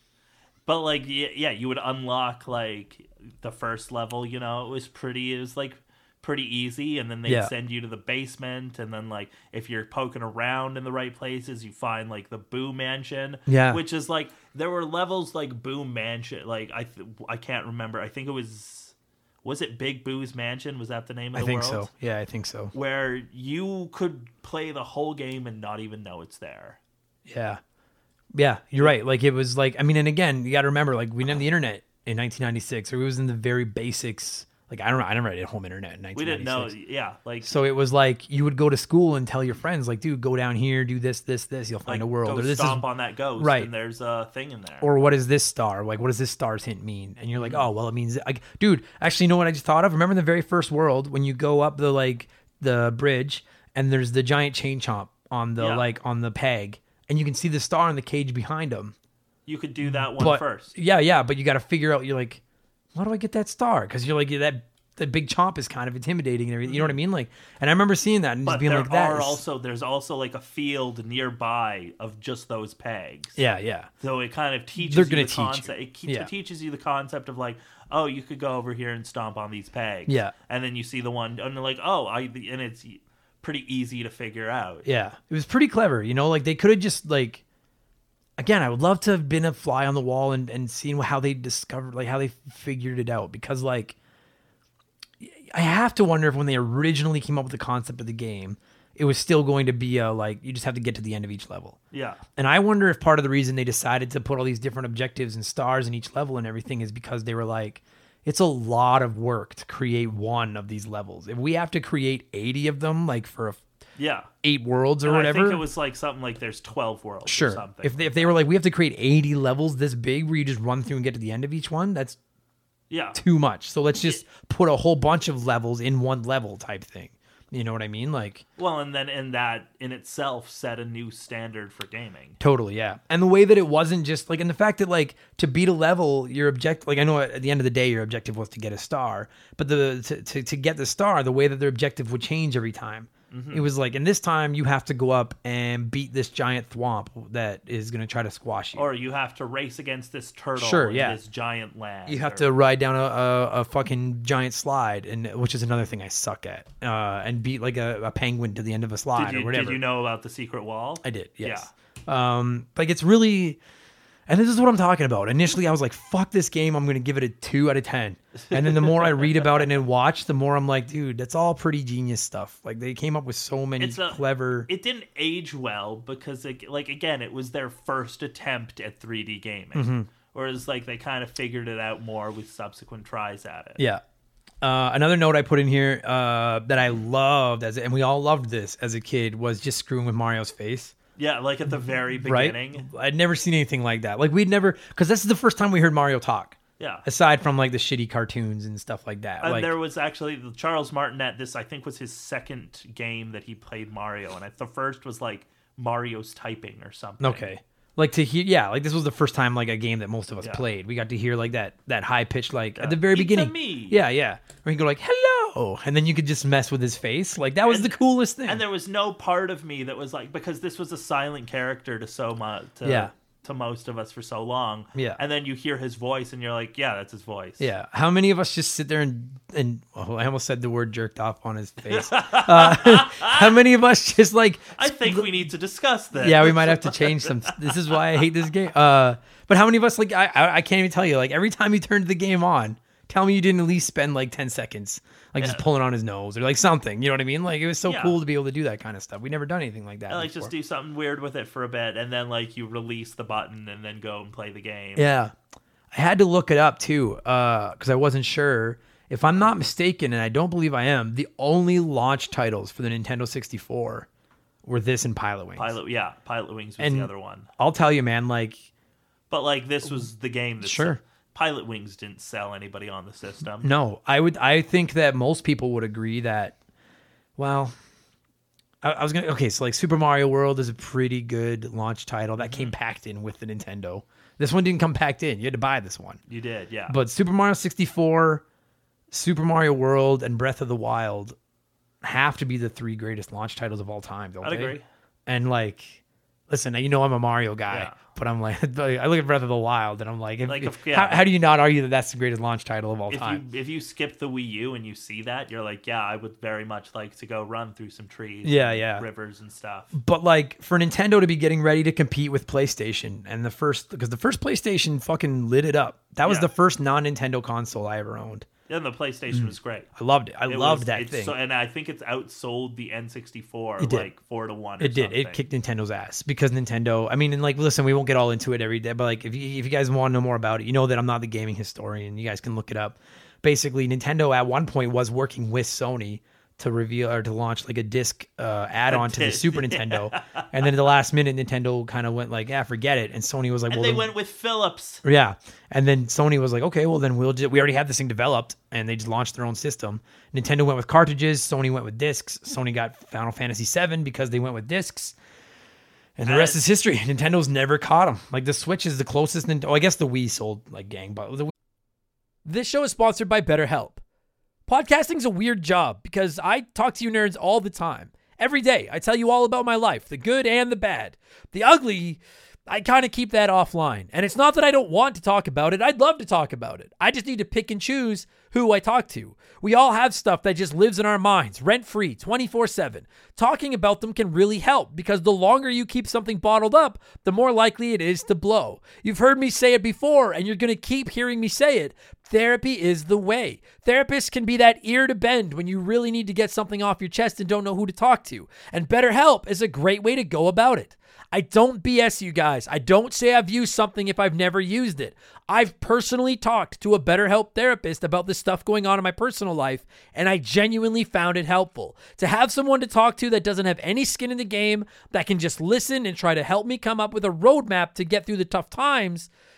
But like, yeah, you would unlock like the first level, you know, it was pretty, it was like pretty easy. And then they'd yeah. send you to the basement. And then like, if you're poking around in the right places, you find like the Boo Mansion, yeah. which is like, there were levels like Boo Mansion. Like I, th- I can't remember. I think it was, was it Big Boo's Mansion? Was that the name of the world? I think world? so. Yeah, I think so. Where you could play the whole game and not even know it's there. Yeah. Yeah, you're right. Like it was like, I mean, and again, you got to remember, like we didn't have the internet in nineteen ninety-six, or it was in the very basics. Like I don't know, I never had home internet in nineteen ninety-six. We didn't know, yeah. Like so, it was like you would go to school and tell your friends, like, dude, go down here, do this, this, this. You'll find like, a world. Go or this stomp is, on that ghost, right? And there's a thing in there. Or what is this star? Like, what does this star's hint mean? And you're like, oh, well, it means, like, dude. Actually, you know what I just thought of? Remember in the very first world when you go up the like the bridge and there's the giant chain chomp on the yeah. like on the peg, and you can see the star in the cage behind him. You could do that one but, first. Yeah, yeah, but you got to figure out. You're like, how do I get that star? Because you're like that. The big chomp is kind of intimidating and everything. You know what I mean? Like, and I remember seeing that and but just being there like, that are is... also there's also like a field nearby of just those pegs. Yeah, yeah. So it kind of teaches They're you gonna the teach concept. you. It, keeps, yeah. it teaches you the concept of like, oh, you could go over here and stomp on these pegs. Yeah. And then you see the one and they're like, oh, I and it's pretty easy to figure out. Yeah, it was pretty clever. You know, like they could have just like. Again, I would love to have been a fly on the wall and, and seen how they discovered, like how they figured it out. Because like, I have to wonder if when they originally came up with the concept of the game, it was still going to be a, like, you just have to get to the end of each level. Yeah. And I wonder if part of the reason they decided to put all these different objectives and stars in each level and everything is because they were like, it's a lot of work to create one of these levels. If we have to create eighty of them, like for a Yeah. eight worlds or and whatever. I think it was like something like there's twelve worlds sure. or something. If they, if they were like, we have to create eighty levels this big where you just run through and get to the end of each one, that's yeah. too much. So let's just put a whole bunch of levels in one level type thing. You know what I mean? Like, well, and then in that in itself set a new standard for gaming. Totally, yeah. And the way that it wasn't just like, and the fact that like to beat a level, your objective, like I know at the end of the day, your objective was to get a star, but the to, to, to get the star, the way that their objective would change every time. Mm-hmm. It was like, and this time you have to go up and beat this giant thwomp that is going to try to squash you. Or you have to race against this turtle sure, in yeah. this giant land. You have or... to ride down a, a, a fucking giant slide, and which is another thing I suck at, uh, and beat like a, a penguin to the end of a slide did you, or whatever. Did you know about the secret wall? I did, yes. Yeah. Um, like it's really... And this is what I'm talking about. Initially, I was like, fuck this game. I'm going to give it a two out of ten. And then the more I read about it and watch, the more I'm like, dude, that's all pretty genius stuff. Like, they came up with so many it's a, clever... It didn't age well because, it, like, again, it was their first attempt at three D gaming. Mm-hmm. Whereas, like, they kind of figured it out more with subsequent tries at it. Yeah. Uh, another note I put in here uh, that I loved, as and we all loved this as a kid, was just screwing with Mario's face. Yeah, like at the very beginning. Right? I'd never seen anything like that. Like we'd never, because this is the first time we heard Mario talk. Yeah. Aside from like the shitty cartoons and stuff like that. And like, there was actually Charles Martinet. This I think was his second game that he played Mario, and I, the first was like Mario's typing or something. Okay. Like to hear, yeah, like this was the first time like a game that most of us yeah. played. We got to hear like that that high pitch, like yeah. at the very It's beginning. me. Yeah, yeah. Where you go like hello, and then you could just mess with his face. Like that was and, the coolest thing. And there was no part of me that was like, because this was a silent character to so much, to, yeah. to most of us for so long. Yeah. And then you hear his voice, and you're like, yeah, that's his voice. Yeah. How many of us just sit there and and oh, I almost said the word jerked off on his face. uh, how many of us just like? I think we need to discuss this. Yeah, we might have to change some. This is why I hate this game. Uh, but how many of us like? I I, I can't even tell you. Like every time you turned the game on, tell me you didn't at least spend like ten seconds, like yeah. just pulling on his nose or like something. You know what I mean? Like it was so yeah. cool to be able to do that kind of stuff. We never done anything like that. I like before. just do something weird with it for a bit, and then like you release the button and then go and play the game. Yeah, I had to look it up too because uh, I wasn't sure. If I'm not mistaken, and I don't believe I am, the only launch titles for the Nintendo sixty-four were this and Pilot Wings. Pilot, yeah, Pilot Wings was and the other one. I'll tell you, man, like, but like this was the game that sure. Pilot Wings didn't sell anybody on the system. No, I would. I think that most people would agree that. Well, I, I was gonna. Okay, so like Super Mario World is a pretty good launch title that mm-hmm. came packed in with the Nintendo. This one didn't come packed in. You had to buy this one. You did, yeah. But Super Mario sixty-four, Super Mario World, and Breath of the Wild have to be the three greatest launch titles of all time, don't I'd they? agree. And like, listen, you know I'm a Mario guy, yeah. but I'm like, I look at Breath of the Wild and I'm like, if, like if, how, yeah. how do you not argue that that's the greatest launch title of all if time? You, if you skip the Wii U and you see that, you're like, yeah, I would very much like to go run through some trees, yeah, and yeah, rivers and stuff. But like for Nintendo to be getting ready to compete with PlayStation, and the first because the first PlayStation fucking lit it up. That was yeah. the first non-Nintendo console I ever owned. Yeah, the PlayStation mm. was great. I loved it. I it loved was, that thing. So, and I think it's outsold the N sixty-four it did. like four to one. Or it did. something. It kicked Nintendo's ass because Nintendo. I mean, and like, listen, we won't get all into it every day, but like, if you if you guys want to know more about it, you know that I'm not the gaming historian. You guys can look it up. Basically, Nintendo at one point was working with Sony to reveal or to launch like a disc uh, add-on to the Super Nintendo, and then at the last minute, Nintendo kind of went like, "Yeah, forget it," and Sony was like, and "Well, they then, went with Philips." Yeah, and then Sony was like, "Okay, well then we'll just, we already have this thing developed," and they just launched their own system. Nintendo went with cartridges, Sony went with discs. Sony got Final Fantasy seven because they went with discs. And the and rest is history. Nintendo's never caught them. Like the Switch is the closest. Oh, I guess the Wii sold like gang, but the Wii. This show is sponsored by BetterHelp. Podcasting's a weird job because I talk to you nerds all the time. Every day, I tell you all about my life, the good and the bad. The ugly, I kind of keep that offline. And it's not that I don't want to talk about it. I'd love to talk about it. I just need to pick and choose who I talk to. We all have stuff that just lives in our minds, rent-free, twenty-four seven. Talking about them can really help because the longer you keep something bottled up, the more likely it is to blow. You've heard me say it before, and you're going to keep hearing me say it. Therapy is the way. Therapists can be that ear to bend when you really need to get something off your chest and don't know who to talk to. And BetterHelp is a great way to go about it. I don't B S you guys. I don't say I've used something if I've never used it. I've personally talked to a BetterHelp therapist about this stuff going on in my personal life, and I genuinely found it helpful. To have someone to talk to that doesn't have any skin in the game, that can just listen and try to help me come up with a roadmap to get through the tough times,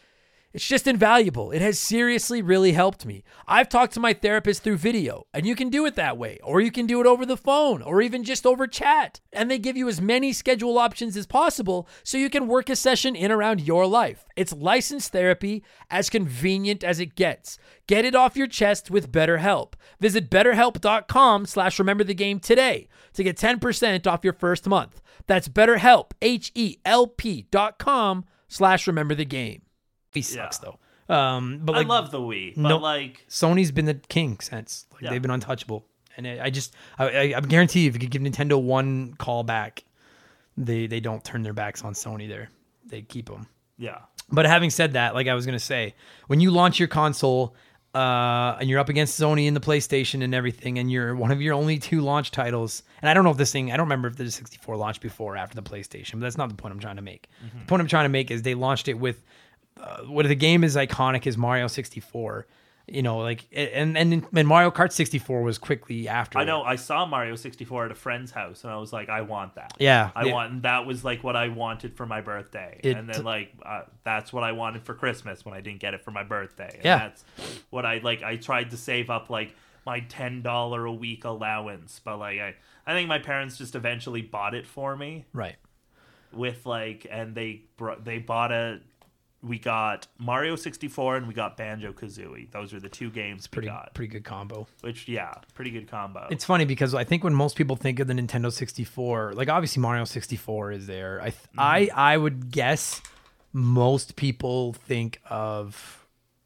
It's just invaluable. It has seriously really helped me. I've talked to my therapist through video, and you can do it that way, or you can do it over the phone, or even just over chat. And they give you as many schedule options as possible so you can work a session in around your life. It's licensed therapy, as convenient as it gets. Get it off your chest with BetterHelp. Visit betterhelp.com slash remember the game today to get ten percent off your first month. That's BetterHelp, H-E-L-P dot com slash remember the game. He sucks Yeah. though. Um, but like, I love the Wii, but no- like Sony's been the king since. Like, Yeah. They've been untouchable. And I, I just, I, I, I guarantee you, if you could give Nintendo one call back, they, they don't turn their backs on Sony there. They keep them. yeah, But having said that, like I was going to say, when you launch your console uh, and you're up against Sony and the PlayStation and everything, and you're one of your only two launch titles, and I don't know if this thing, I don't remember if the sixty-four launched before or after the PlayStation, but that's not the point I'm trying to make. The point I'm trying to make is they launched it with, uh, what the game is iconic is Mario sixty-four. You know, like, and, and, and Mario Kart sixty-four was quickly after. I know. it. I saw Mario sixty-four at a friend's house, and I was like, I want that. Yeah. I yeah. want, and that was like what I wanted for my birthday, It- and then like uh, that's what I wanted for Christmas when I didn't get it for my birthday. And Yeah. that's what I like. I tried to save up like my ten dollar a week allowance, but like I, I think my parents just eventually bought it for me Right. with like, and they br- they bought a. We got Mario sixty-four and we got Banjo-Kazooie. Those are the two games Pretty, we got. pretty good combo. Which, yeah, pretty good combo. It's funny because I think when most people think of the Nintendo sixty-four, like obviously Mario sixty-four is there. I th- Mm-hmm. I I would guess most people think of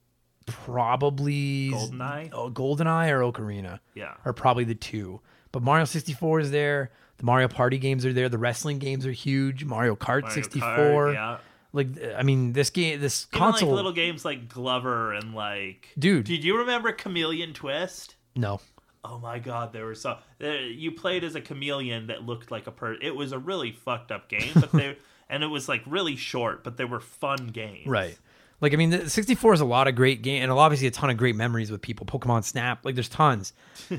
probably GoldenEye? oh, GoldenEye or Ocarina yeah. are probably the two. But Mario sixty-four is there. The Mario Party games are there. The wrestling games are huge. Mario Kart Mario sixty-four. Kart, yeah. Like I mean, this game, this Even console. like little games like Glover and like, Dude. Did you remember Chameleon Twist? No. Oh my God, there were so uh, you played as a chameleon that looked like a per. It was a really fucked up game, but they and it was like really short, but they were fun games. Right. Like, I mean, the sixty-four is a lot of great game, and obviously a ton of great memories with people. Pokemon Snap, like, there's tons.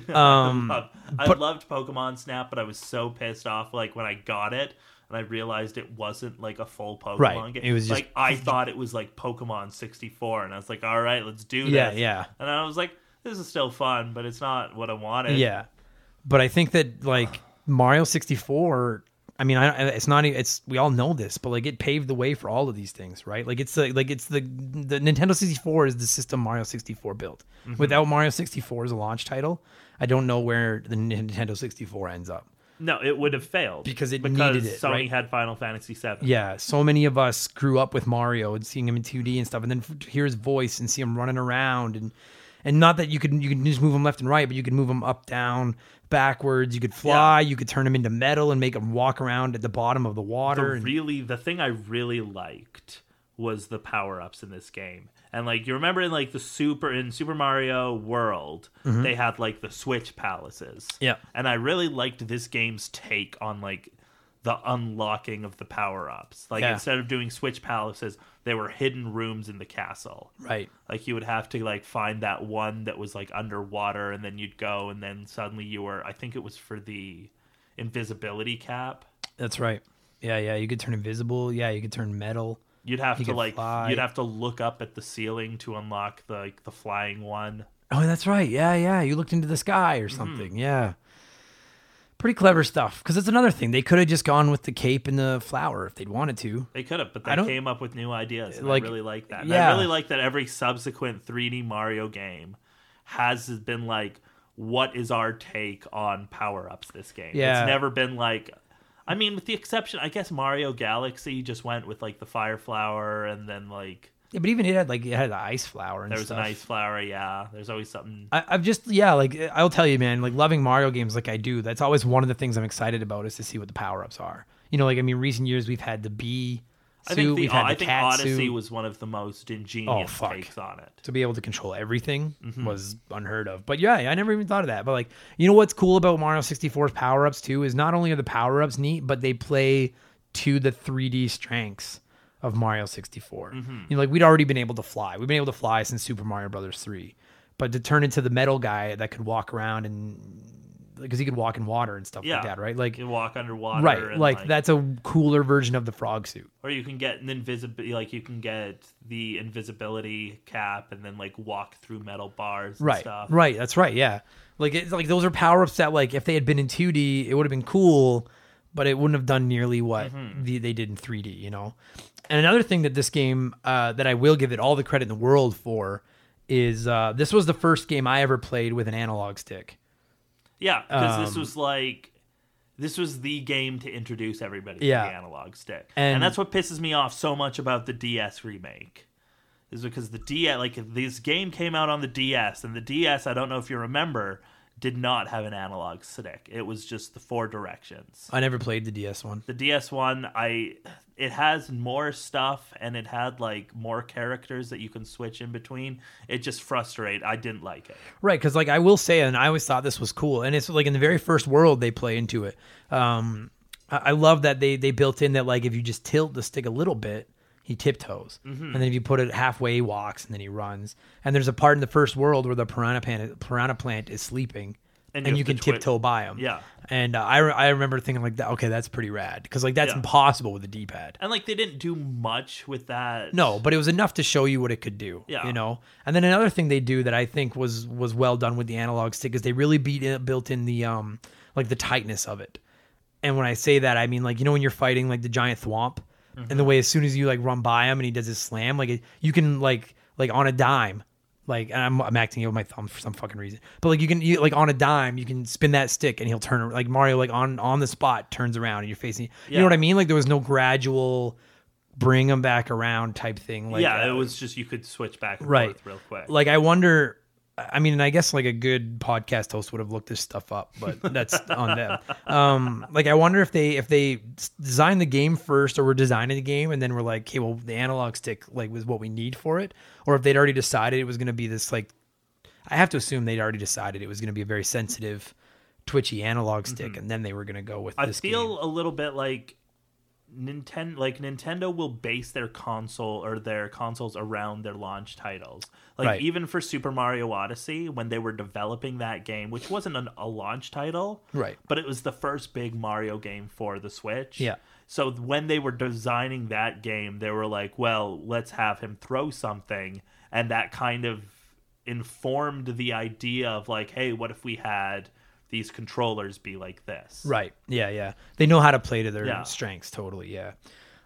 Um, I, loved, I but- loved Pokemon Snap, but I was so pissed off like when I got it and I realized it wasn't like a full Pokemon Right, game. it was just- like I thought it was like Pokemon sixty-four, and I was like, all right, let's do this. Yeah, yeah. And I was like, this is still fun, but it's not what I wanted. Yeah. But I think that, like, Mario sixty-four, I mean, I, it's not, it's, we all know this, but, like, it paved the way for all of these things, right? Like, it's the, like, it's the, the Nintendo sixty-four is the system Mario sixty-four built. Mm-hmm. Without Mario sixty-four as a launch title, I don't know where the Nintendo sixty-four ends up. No, it would have failed Because it because needed it, Sony right? had Final Fantasy seven. Yeah, so many of us grew up with Mario and seeing him in two D and stuff, and then f- hear his voice and see him running around, and and not that you could you could just move him left and right, but you could move him up, down, backwards. You could fly. You could turn him into metal and make him walk around at the bottom of the The water. and- really, the thing I really liked was the power ups in this game. And like you remember in like the Super in Super Mario World, they had like the Switch palaces. Yeah. And I really liked this game's take on like the unlocking of the power ups. Like Yeah. instead of doing Switch palaces, they were hidden rooms in the castle. right. Like you would have to like find that one that was like underwater, and then you'd go, and then suddenly you were. I think it was for the invisibility cap. That's right. Yeah, yeah. You could turn invisible. Yeah, you could turn metal. You'd have You to could like fly. you'd have to look up at the ceiling to unlock the like, the flying one. Oh, that's right. Yeah, yeah. You looked into the sky or something. Yeah. Pretty clever stuff. Because it's another thing. They could have just gone with the cape and the flower if they'd wanted to. They could have, but I they don't- came up with new ideas. And Like, I really like that. And yeah. I really like that every subsequent three D Mario game has been like, what is our take on power ups this game? Yeah. It's never been like, I mean, with the exception, I guess Mario Galaxy just went with like the fire flower, and then like Yeah, but even it had like it had the ice flower and there was stuff. an ice flower. Yeah, there's always something. I, I've just yeah, like I'll tell you, man, like loving Mario games like I do. That's always one of the things I'm excited about is to see what the power ups are. You know, like I mean, recent years we've had the bee I suit, think the we've had the I think cat Odyssey suit. was one of the most Oh, ingenious fuck. takes on it. To be able to control everything Mm-hmm. was unheard of. But yeah, I never even thought of that. But like, you know what's cool about Mario sixty-four's power ups too is not only are the power ups neat, but they play to the three D strengths of Mario sixty-four. Mm-hmm. You know, like we'd already been able to fly. We've been able to fly since Super Mario Brothers three. But to turn into the metal guy that could walk around and because he could walk in water and stuff Yeah. like that, right? Like You walk underwater. right, and, like, that's a cooler version of the frog suit. Or you can get an invisibility, like you can get the invisibility cap and then like walk through metal bars and Right, stuff. right, that's right, yeah. Like it's like those are power ups that like if they had been in two D, it would have been cool, but it wouldn't have done nearly what Mm-hmm. the, they did in three D, you know. And another thing that this game uh, that I will give it all the credit in the world for is uh, this was the first game I ever played with an analog stick. Yeah, because this Um, was like this was the game to introduce everybody Yeah. to the analog stick, And- and, that's what pisses me off so much about the D S remake. Is because the D S, like this game came out on the D S, and the D S, I don't know if you remember, did not have an analog stick. It was just the four directions. I never played the D S one. The D S one, I it has more stuff and it had like more characters that you can switch in between. It just frustrated. I didn't like it. Right, because like I will say, and I always thought this was cool, and it's like in the very first world they play into it. Um, I, I love that they they built in that like if you just tilt the stick a little bit, he tiptoes, Mm-hmm. and then if you put it halfway, he walks, and then he runs. And there's a part in the first world where the piranha plant piranha plant is sleeping, And and, you you have can to twi- tiptoe by him. Yeah. and uh, I re- I remember thinking like that. Okay, that's pretty rad because like that's Yeah. impossible with the D-pad. And like they didn't do much with that. No, but it was enough to show you what it could do. Yeah. You know? And then another thing they do that I think was was well done with the analog stick is they really beat it, built in the um like the tightness of it. And when I say that, I mean like you know when you're fighting like the giant thwomp and the way as soon as you like run by him and he does his slam, like it, you can like like on a dime. Like and I'm, I'm acting it with my thumb for some fucking reason, but like you can you, like on a dime you can spin that stick and he'll turn like Mario like on on the spot turns around and you're facing. You Yeah. know what I mean? Like there was no gradual bring them back around type thing. Like yeah, uh, it was just you could switch back and right forth real quick. Like I wonder. I mean, and I guess like a good podcast host would have looked this stuff up, but that's on them. Um, like I wonder if they if they designed the game first or were designing the game and then we're like, okay, well the analog stick like was what we need for it, or if they'd already decided it was going to be this like. I have to assume they'd already decided it was going to be a very sensitive, twitchy analog stick, and then they were going to go with I this feel game. a little bit like Nintendo like Nintendo will base their console or their consoles around their launch titles. Like Right. even for Super Mario Odyssey when they were developing that game, which wasn't an, a launch title, Right. but it was the first big Mario game for the Switch. Yeah. So when they were designing that game, they were like, well, let's have him throw something, and that kind of informed the idea of like, hey, what if we had these controllers be like this? Right. Yeah, yeah. They know how to play to their Yeah. strengths totally, yeah.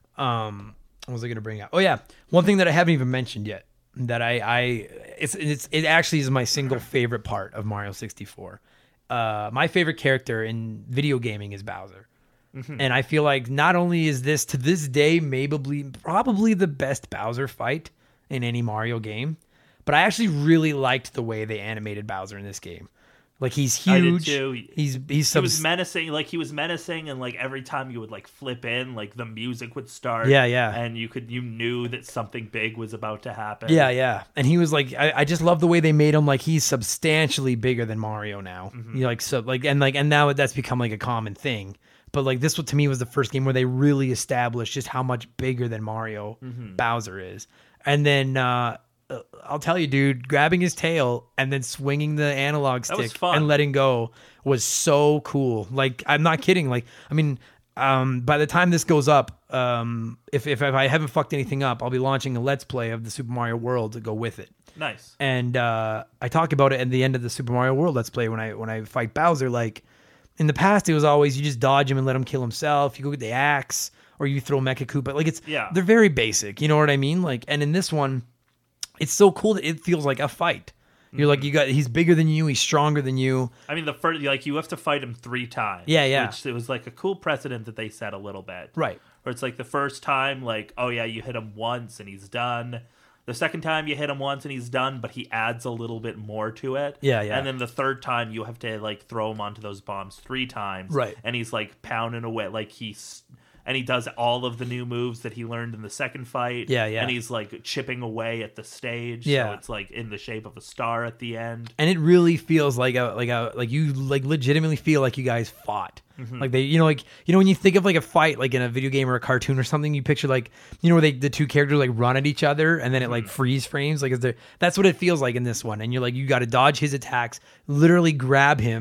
Um what was I going to bring up? Oh yeah, one thing that I haven't even mentioned yet that I I it's it's it actually is my single favorite part of Mario sixty-four. Uh my favorite character in video gaming is Bowser. And I feel like not only is this to this day maybe probably the best Bowser fight in any Mario game, but I actually really liked the way they animated Bowser in this game. Like he's I did huge. too. He's he's He some was menacing, like he was menacing, and like every time you would like flip in, like the music would start. Yeah, yeah. And you could you knew that something big was about to happen. Yeah, yeah. And he was like, I, I just love the way they made him like he's substantially bigger than Mario now. You like so like and like and now that's become like a common thing. But like this one to me was the first game where they really established just how much bigger than Mario Bowser is. And then uh, uh, I'll tell you, dude, grabbing his tail and then swinging the analog That was stick fun. and letting go was so cool. Like I'm not kidding. Like I mean, um, by the time this goes up, um, if, if if I haven't fucked anything up, I'll be launching a Let's Play of the Super Mario World to go with it. Nice. And uh, I talk about it at the end of the Super Mario World Let's Play when I when I fight Bowser. Like in the past, it was always you just dodge him and let him kill himself. You go get the axe or you throw Mecha Koopa. Like it's Yeah. they're very basic. You know what I mean? Like and in this one, it's so cool that it feels like a fight. You're like you got he's bigger than you. He's stronger than you. I mean, the first like you have to fight him three times. Yeah, yeah. Which it was like a cool precedent that they set a little bit. Right. Where it's like the first time, like, oh yeah, you hit him once and he's done. The second time you hit him once and he's done, but he adds a little bit more to it. Yeah, yeah. And then the third time you have to like throw him onto those bombs three times. Right. And he's like pounding away, like he's. And he does all of the new moves that he learned in the second fight. Yeah, yeah. And he's like chipping away at the stage. Yeah. So it's like in the shape of a star at the end. And it really feels like a like a like you like legitimately feel like you guys fought. Like they you know like you know when you think of like a fight like in a video game or a cartoon or something, you picture like you know where they the two characters like run at each other and then it like freeze frames like is there that's what it feels like in this one. And you're like you got to dodge his attacks, literally grab him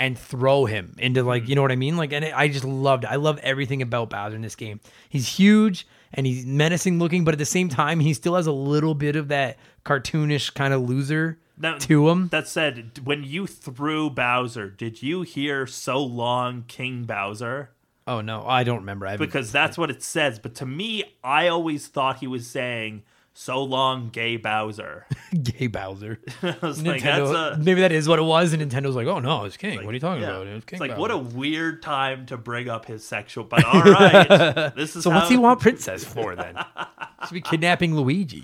and throw him into like, you know what I mean? Like, and I just loved it. I love everything about Bowser in this game. He's huge and he's menacing looking, but at the same time, he still has a little bit of that cartoonish kind of loser Now, to him. That said, when you threw Bowser, did you hear "So long, King Bowser"? Oh no, I don't remember. I Because that's what it says. But to me, I always thought he was saying "So long, gay Bowser." Gay Bowser. I was Nintendo, like, that's a maybe that is what it was, and Nintendo's like, oh no, it's King. like, what are you talking yeah. about? It's King It's like Bowser. what a weird time to bring up his sexual. But all right, this is So how... what's he want Princess for then? Should be kidnapping Luigi.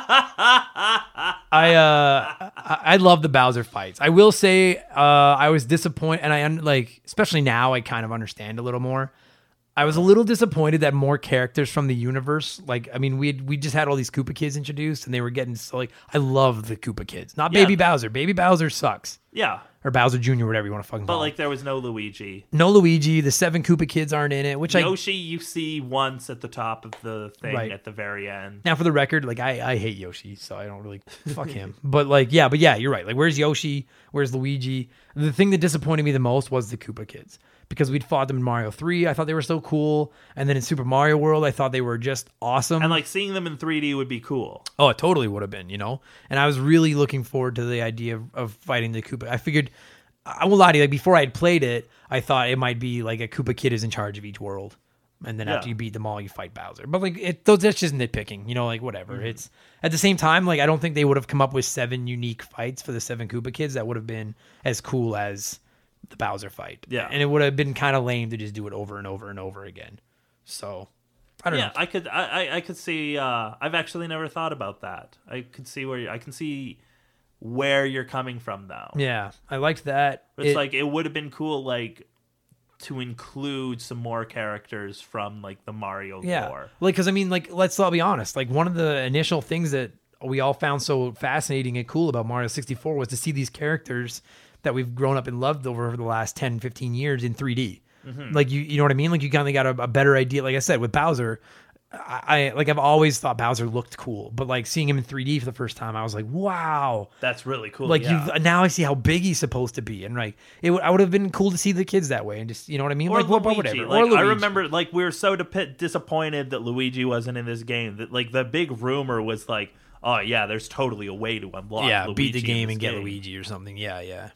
I uh I, I love the Bowser fights. I will say uh I was disappointed, and I un- like especially now I kind of understand a little more. I was a little disappointed that more characters from the universe, like I mean we had, we just had all these Koopa kids introduced, and they were getting so like I love the Koopa kids, not Yeah. Baby Bowser. Baby Bowser sucks, Yeah, or Bowser Junior, whatever you want to fucking but call him. like there was no Luigi. No Luigi. The seven Koopa kids aren't in it, which I Yoshi, you see once at the top of the thing Right. at the very end. Now, for the record, like I, I hate Yoshi, so I don't really fuck him. But like, yeah, but yeah, you're right. Like, where's Yoshi? Where's Luigi? The thing that disappointed me the most was the Koopa kids, because we'd fought them in Mario three. I thought they were so cool, and then in Super Mario World, I thought they were just awesome. And like seeing them in three D would be cool. Oh, it totally would have been, you know. And I was really looking forward to the idea of, of fighting the Koopa. I figured, I won't lie to you, like before I had played it, I thought it might be like a Koopa kid is in charge of each world. And then Yeah. after you beat them all, you fight Bowser. But like, it, those that's just nitpicking, you know, like whatever. Mm-hmm. It's at the same time, like I don't think they would have come up with seven unique fights for the seven Koopa kids that would have been as cool as the Bowser fight. Yeah. And it would have been kind of lame to just do it over and over and over again. So I don't Yeah, know. I could, I, I, I could see. Uh, I've actually never thought about that. I could see where you, I can see where you're coming from, though. Yeah, I liked that. It's It- like it would have been cool, like to include some more characters from like the Mario yeah, lore. like because I mean, like let's all be honest. Like one of the initial things that we all found so fascinating and cool about Mario sixty-four was to see these characters that we've grown up and loved over the last ten, fifteen years in three D. Mm-hmm. Like you, you know what I mean? Like you kind of got a, a better idea. Like I said, with Bowser, I, I like I've always thought Bowser looked cool, but like seeing him in three D for the first time, I was like, wow. That's really cool. Like yeah. you now, I see how big he's supposed to be, and like it, would I would have been cool to see the kids that way, and just you know what I mean, Or like what, Luigi. whatever. Like, or Luigi. I remember, like we were so dip- disappointed that Luigi wasn't in this game. That like the big rumor was like, oh yeah, there's totally a way to unlock. yeah, Luigi beat the game in and this get game. Luigi or something. Yeah, yeah.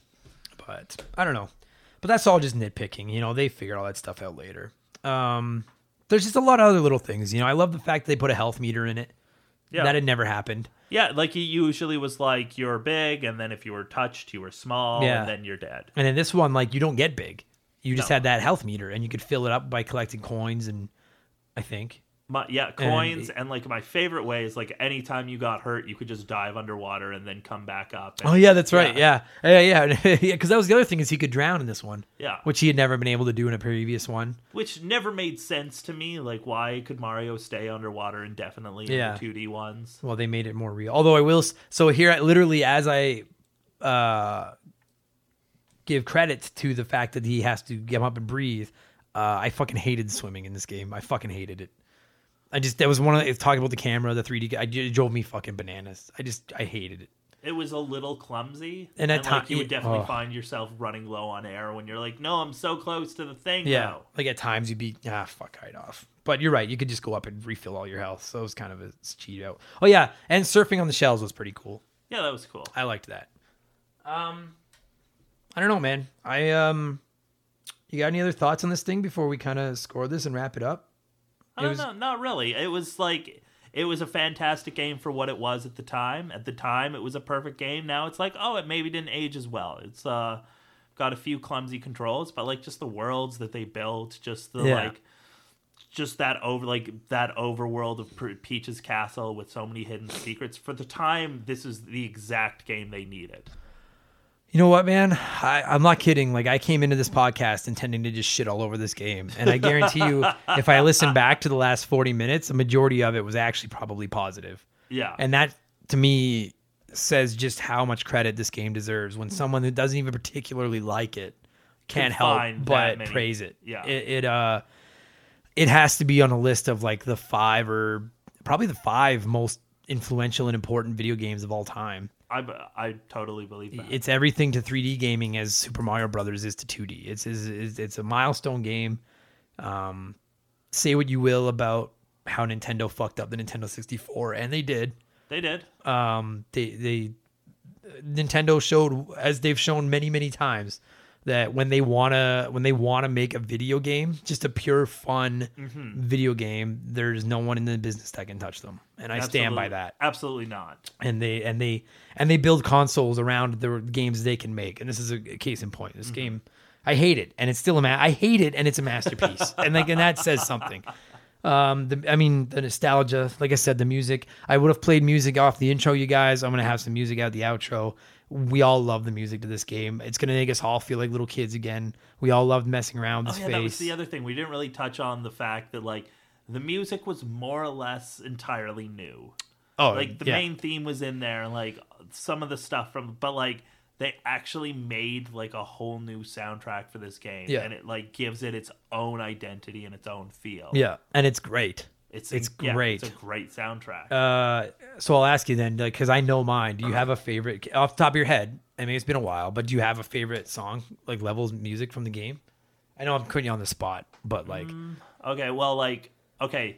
But I don't know. But that's all just nitpicking. You know, they figured all that stuff out later. Um, there's just a lot of other little things. You know, I love the fact they put a health meter in it. Yeah. That had never happened. Yeah, like he usually was like you're big, and then if you were touched, you were small, Yeah. and then you're dead. And in this one, like you don't get big. You just No. had that health meter, and you could fill it up by collecting coins. And I think. My, yeah, coins, and, and like my favorite way is like anytime you got hurt, you could just dive underwater and then come back up. And, Oh yeah, that's right. Yeah, yeah, yeah. yeah. Because that was the other thing is he could drown in this one. Yeah. Which he had never been able to do in a previous one. Which never made sense to me. Like, why could Mario stay underwater indefinitely in Yeah. the two D ones? Well, they made it more real. Although I will. s- So here, literally, as I uh, give credit to the fact that he has to come up and breathe, uh, I fucking hated swimming in this game. I fucking hated it. I just that was one of the, talking about the camera, the three D. I, it drove me fucking bananas. I just I hated it. It was a little clumsy, And at like ti- you would definitely oh. find yourself running low on air when you're like, "No, I'm so close to the thing." Yeah, now." like at times you'd be ah fuck right off. But you're right. You could just go up and refill all your health. So it was kind of a cheat out. Oh yeah, and surfing on the shells was pretty cool. yeah, that was cool. I liked that. Um, I don't know, man. I um, you got any other thoughts on this thing before we kind of score this and wrap it up? I It don't was- know, not really. It was like it was a fantastic game for what it was at the time. At the time, it was a perfect game. Now it's like, oh, it maybe didn't age as well. It's uh got a few clumsy controls, but like just the worlds that they built, just the Yeah. like, just that over like that overworld of Pe- Peach's castle with so many hidden secrets. For the time, this is the exact game they needed. You know what, man? I, I'm not kidding. Like, I came into this podcast intending to just shit all over this game. And I guarantee you, if I listen back to the last forty minutes, a majority of it was actually probably positive. Yeah, And that, to me, says just how much credit this game deserves when someone who doesn't even particularly like it can't help find that but many- praise it. yeah. It, it, uh, it has to be on a list of, like, the five or probably the five most influential and important video games of all time. I, I totally believe that. It's everything to three D gaming as Super Mario Brothers is to two D. It's it's, it's a milestone game. Um, say what you will about how Nintendo fucked up the Nintendo sixty-four, and they did. They did. Um, they they Nintendo showed, as they've shown many many times, that when they wanna when they wanna make a video game, just a pure fun mm-hmm. video game, there's no one in the business that can touch them, and I Absolutely. stand by that. Absolutely not. And they and they and they build consoles around the games they can make, and this is a case in point. This mm-hmm. game, I hate it, and it's still a ma- I hate it, and it's a masterpiece, and like and that says something. Um, the, I mean, the nostalgia, like I said, the music. I would have played music off the intro, you guys. I'm gonna have some music out the outro. We all love the music to this game. It's gonna make us all feel like little kids again. We all loved messing around with oh, this yeah, face. That was the other thing. We didn't really touch on the fact that like the music was more or less entirely new. Oh, like the yeah. main theme was in there, and like some of the stuff from, but like they actually made like a whole new soundtrack for this game, yeah. and it like gives it its own identity and its own feel. Yeah, and it's great. It's it's yeah, great. It's a great soundtrack. Uh, so I'll ask you then, because I know mine. Do you have a favorite off the top of your head? I mean, it's been a while, but do you have a favorite song, like levels music from the game? I know I'm putting you on the spot, but like, mm, okay, well, like, okay,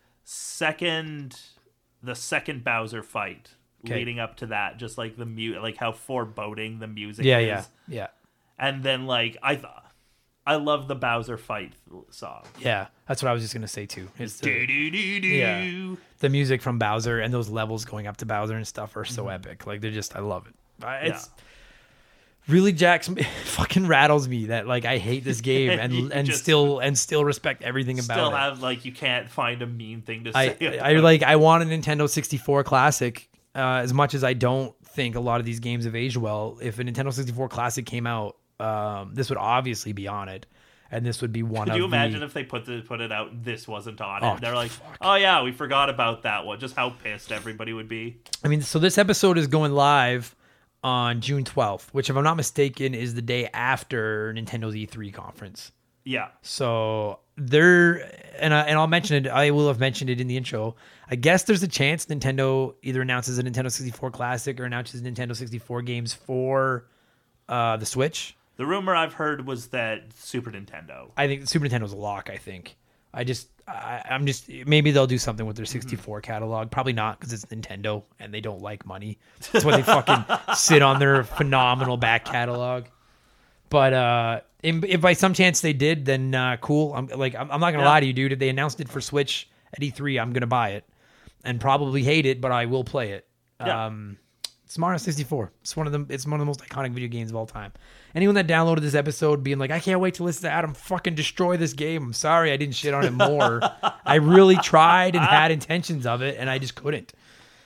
second, the second Bowser fight. Okay. Leading up to that, just like the mu- like how foreboding the music yeah, is. Yeah, yeah, And then like I thought, I love the Bowser fight song. Yeah, that's what I was just gonna say too. It's the, Do-do-do-do. Yeah, the music from Bowser and those levels going up to Bowser and stuff are so mm-hmm. epic. Like they're just, I love it. It's yeah. really Jack's fucking rattles me that like I hate this game and and just, still and still respect everything about still it. Still have like you can't find a mean thing to I, say. I, I like I want a Nintendo sixty-four classic. Uh, as much as I don't think a lot of these games have aged well, if a Nintendo sixty-four Classic came out, um, this would obviously be on it, and this would be one Could of. you imagine the... if they put the, put it out and this wasn't on oh, it? They're like, fuck. oh yeah, we forgot about that one. Just how pissed everybody would be. I mean, so this episode is going live on June twelfth, which, if I'm not mistaken, is the day after Nintendo's E three conference. Yeah. So there, and I, and I'll mention it. I will have mentioned it in the intro. I guess there's a chance Nintendo either announces a Nintendo sixty-four Classic or announces Nintendo sixty-four games for uh, the Switch. The rumor I've heard was that Super Nintendo. I think Super Nintendo's a lock. I think. I just, I, I'm just maybe they'll do something with their sixty-four mm-hmm. catalog. Probably not because it's Nintendo and they don't like money. That's why they fucking sit on their phenomenal back catalog. But uh, if, if by some chance they did, then uh, cool. I'm like, I'm, I'm not gonna yeah. lie to you, dude. If they announced it for Switch at E three, I'm gonna buy it and probably hate it, but I will play it. Yeah. Um, it's Mario sixty-four. It's one of the it's one of the most iconic video games of all time. Anyone that downloaded this episode being like, I can't wait to listen to Adam fucking destroy this game. I'm sorry I didn't shit on it more. I really tried and had intentions of it, and I just couldn't.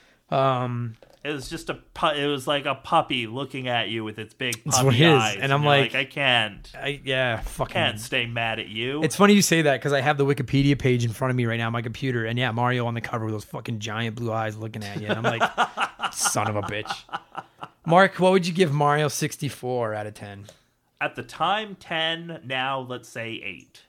Um. It was just a pu- it was like a puppy looking at you with its big puppy That's what it eyes. is. And I'm like, like, I can't. I yeah, fucking can't stay mad at you. It's funny you say that because I have the Wikipedia page in front of me right now on my computer, and yeah, Mario on the cover with those fucking giant blue eyes looking at you, and I'm like, son of a bitch. Mark, what would you give Mario sixty-four out of ten? At the time, ten. Now, let's say eight.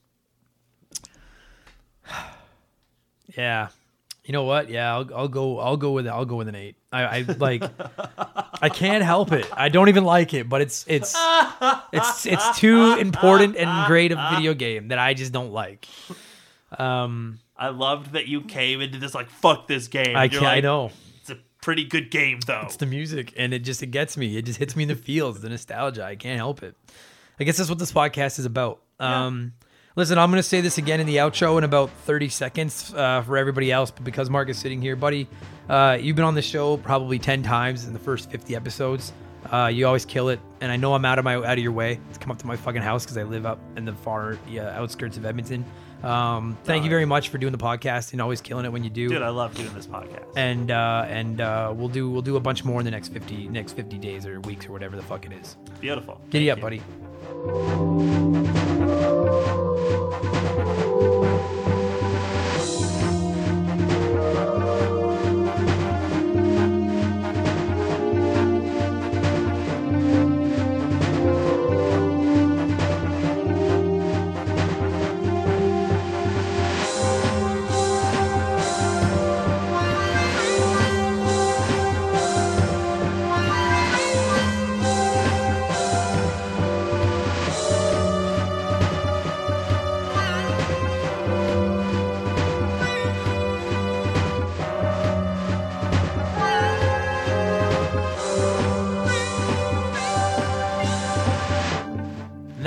Yeah. You know what? Yeah, I'll, I'll go. I'll go with it. I'll go with an eight. I, I like. I can't help it. I don't even like it, but it's it's it's it's too important and great a video game that I just don't like. Um, I loved that you came into this like fuck this game. I You're can't. like, I know. It's a pretty good game though. It's the music, and it just it gets me. It just hits me in the feels. The nostalgia. I can't help it. I guess that's what this podcast is about. Yeah. Um. Listen, I'm going to say this again in the outro in about thirty seconds uh, for everybody else, but because Mark is sitting here, buddy, uh, you've been on the show probably ten times in the first fifty episodes. Uh, you always kill it, and I know I'm out of my out of your way to come up to my fucking house because I live up in the far yeah, outskirts of Edmonton. Um, thank you very much for doing the podcast and always killing it when you do. Dude, I love doing this podcast. And uh, and uh, we'll do we'll do a bunch more in the next fifty next fifty days or weeks or whatever the fuck it is. Beautiful. Giddy up, you. buddy.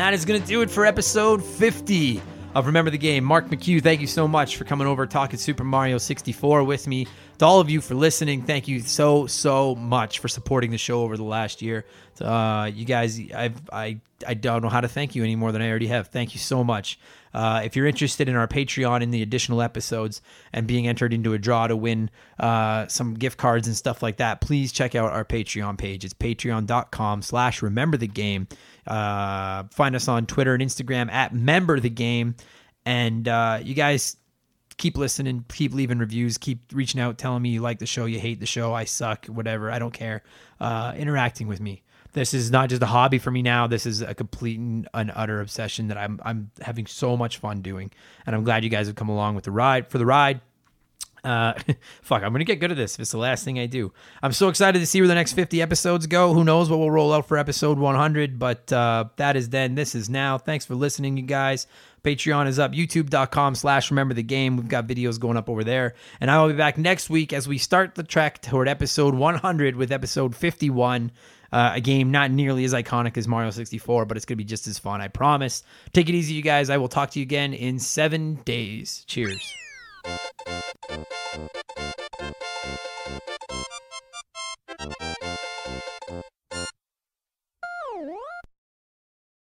that is going to do it for episode fifty of Remember the Game. Mark McHugh, thank you so much for coming over talking Super Mario sixty-four with me. To all of you for listening, thank you so, so much for supporting the show over the last year. Uh, you guys, I've, I I don't know how to thank you any more than I already have. Thank you so much. Uh, if you're interested in our Patreon and the additional episodes and being entered into a draw to win uh, some gift cards and stuff like that, please check out our Patreon page. It's patreon.com slash remember the game. Uh, find us on Twitter and Instagram at member the game. And uh, you guys keep listening, keep leaving reviews, keep reaching out, telling me you like the show, you hate the show, I suck, whatever. I don't care. Uh, interacting with me. This is not just a hobby for me now. This is a complete and an utter obsession that I'm I'm having so much fun doing, and I'm glad you guys have come along with the ride for the ride. Uh, fuck, I'm gonna get good at this if it's the last thing I do. I'm so excited to see where the next fifty episodes go. Who knows what we'll roll out for episode one hundred, but uh, that is then. This is now. Thanks for listening, you guys. Patreon is up, youtube.com slash remember the game. We've got videos going up over there. And I will be back next week as we start the trek toward episode one hundred with episode fifty-one. Uh, a game not nearly as iconic as Mario sixty-four, but it's going to be just as fun, I promise. Take it easy, you guys. I will talk to you again in seven days. Cheers.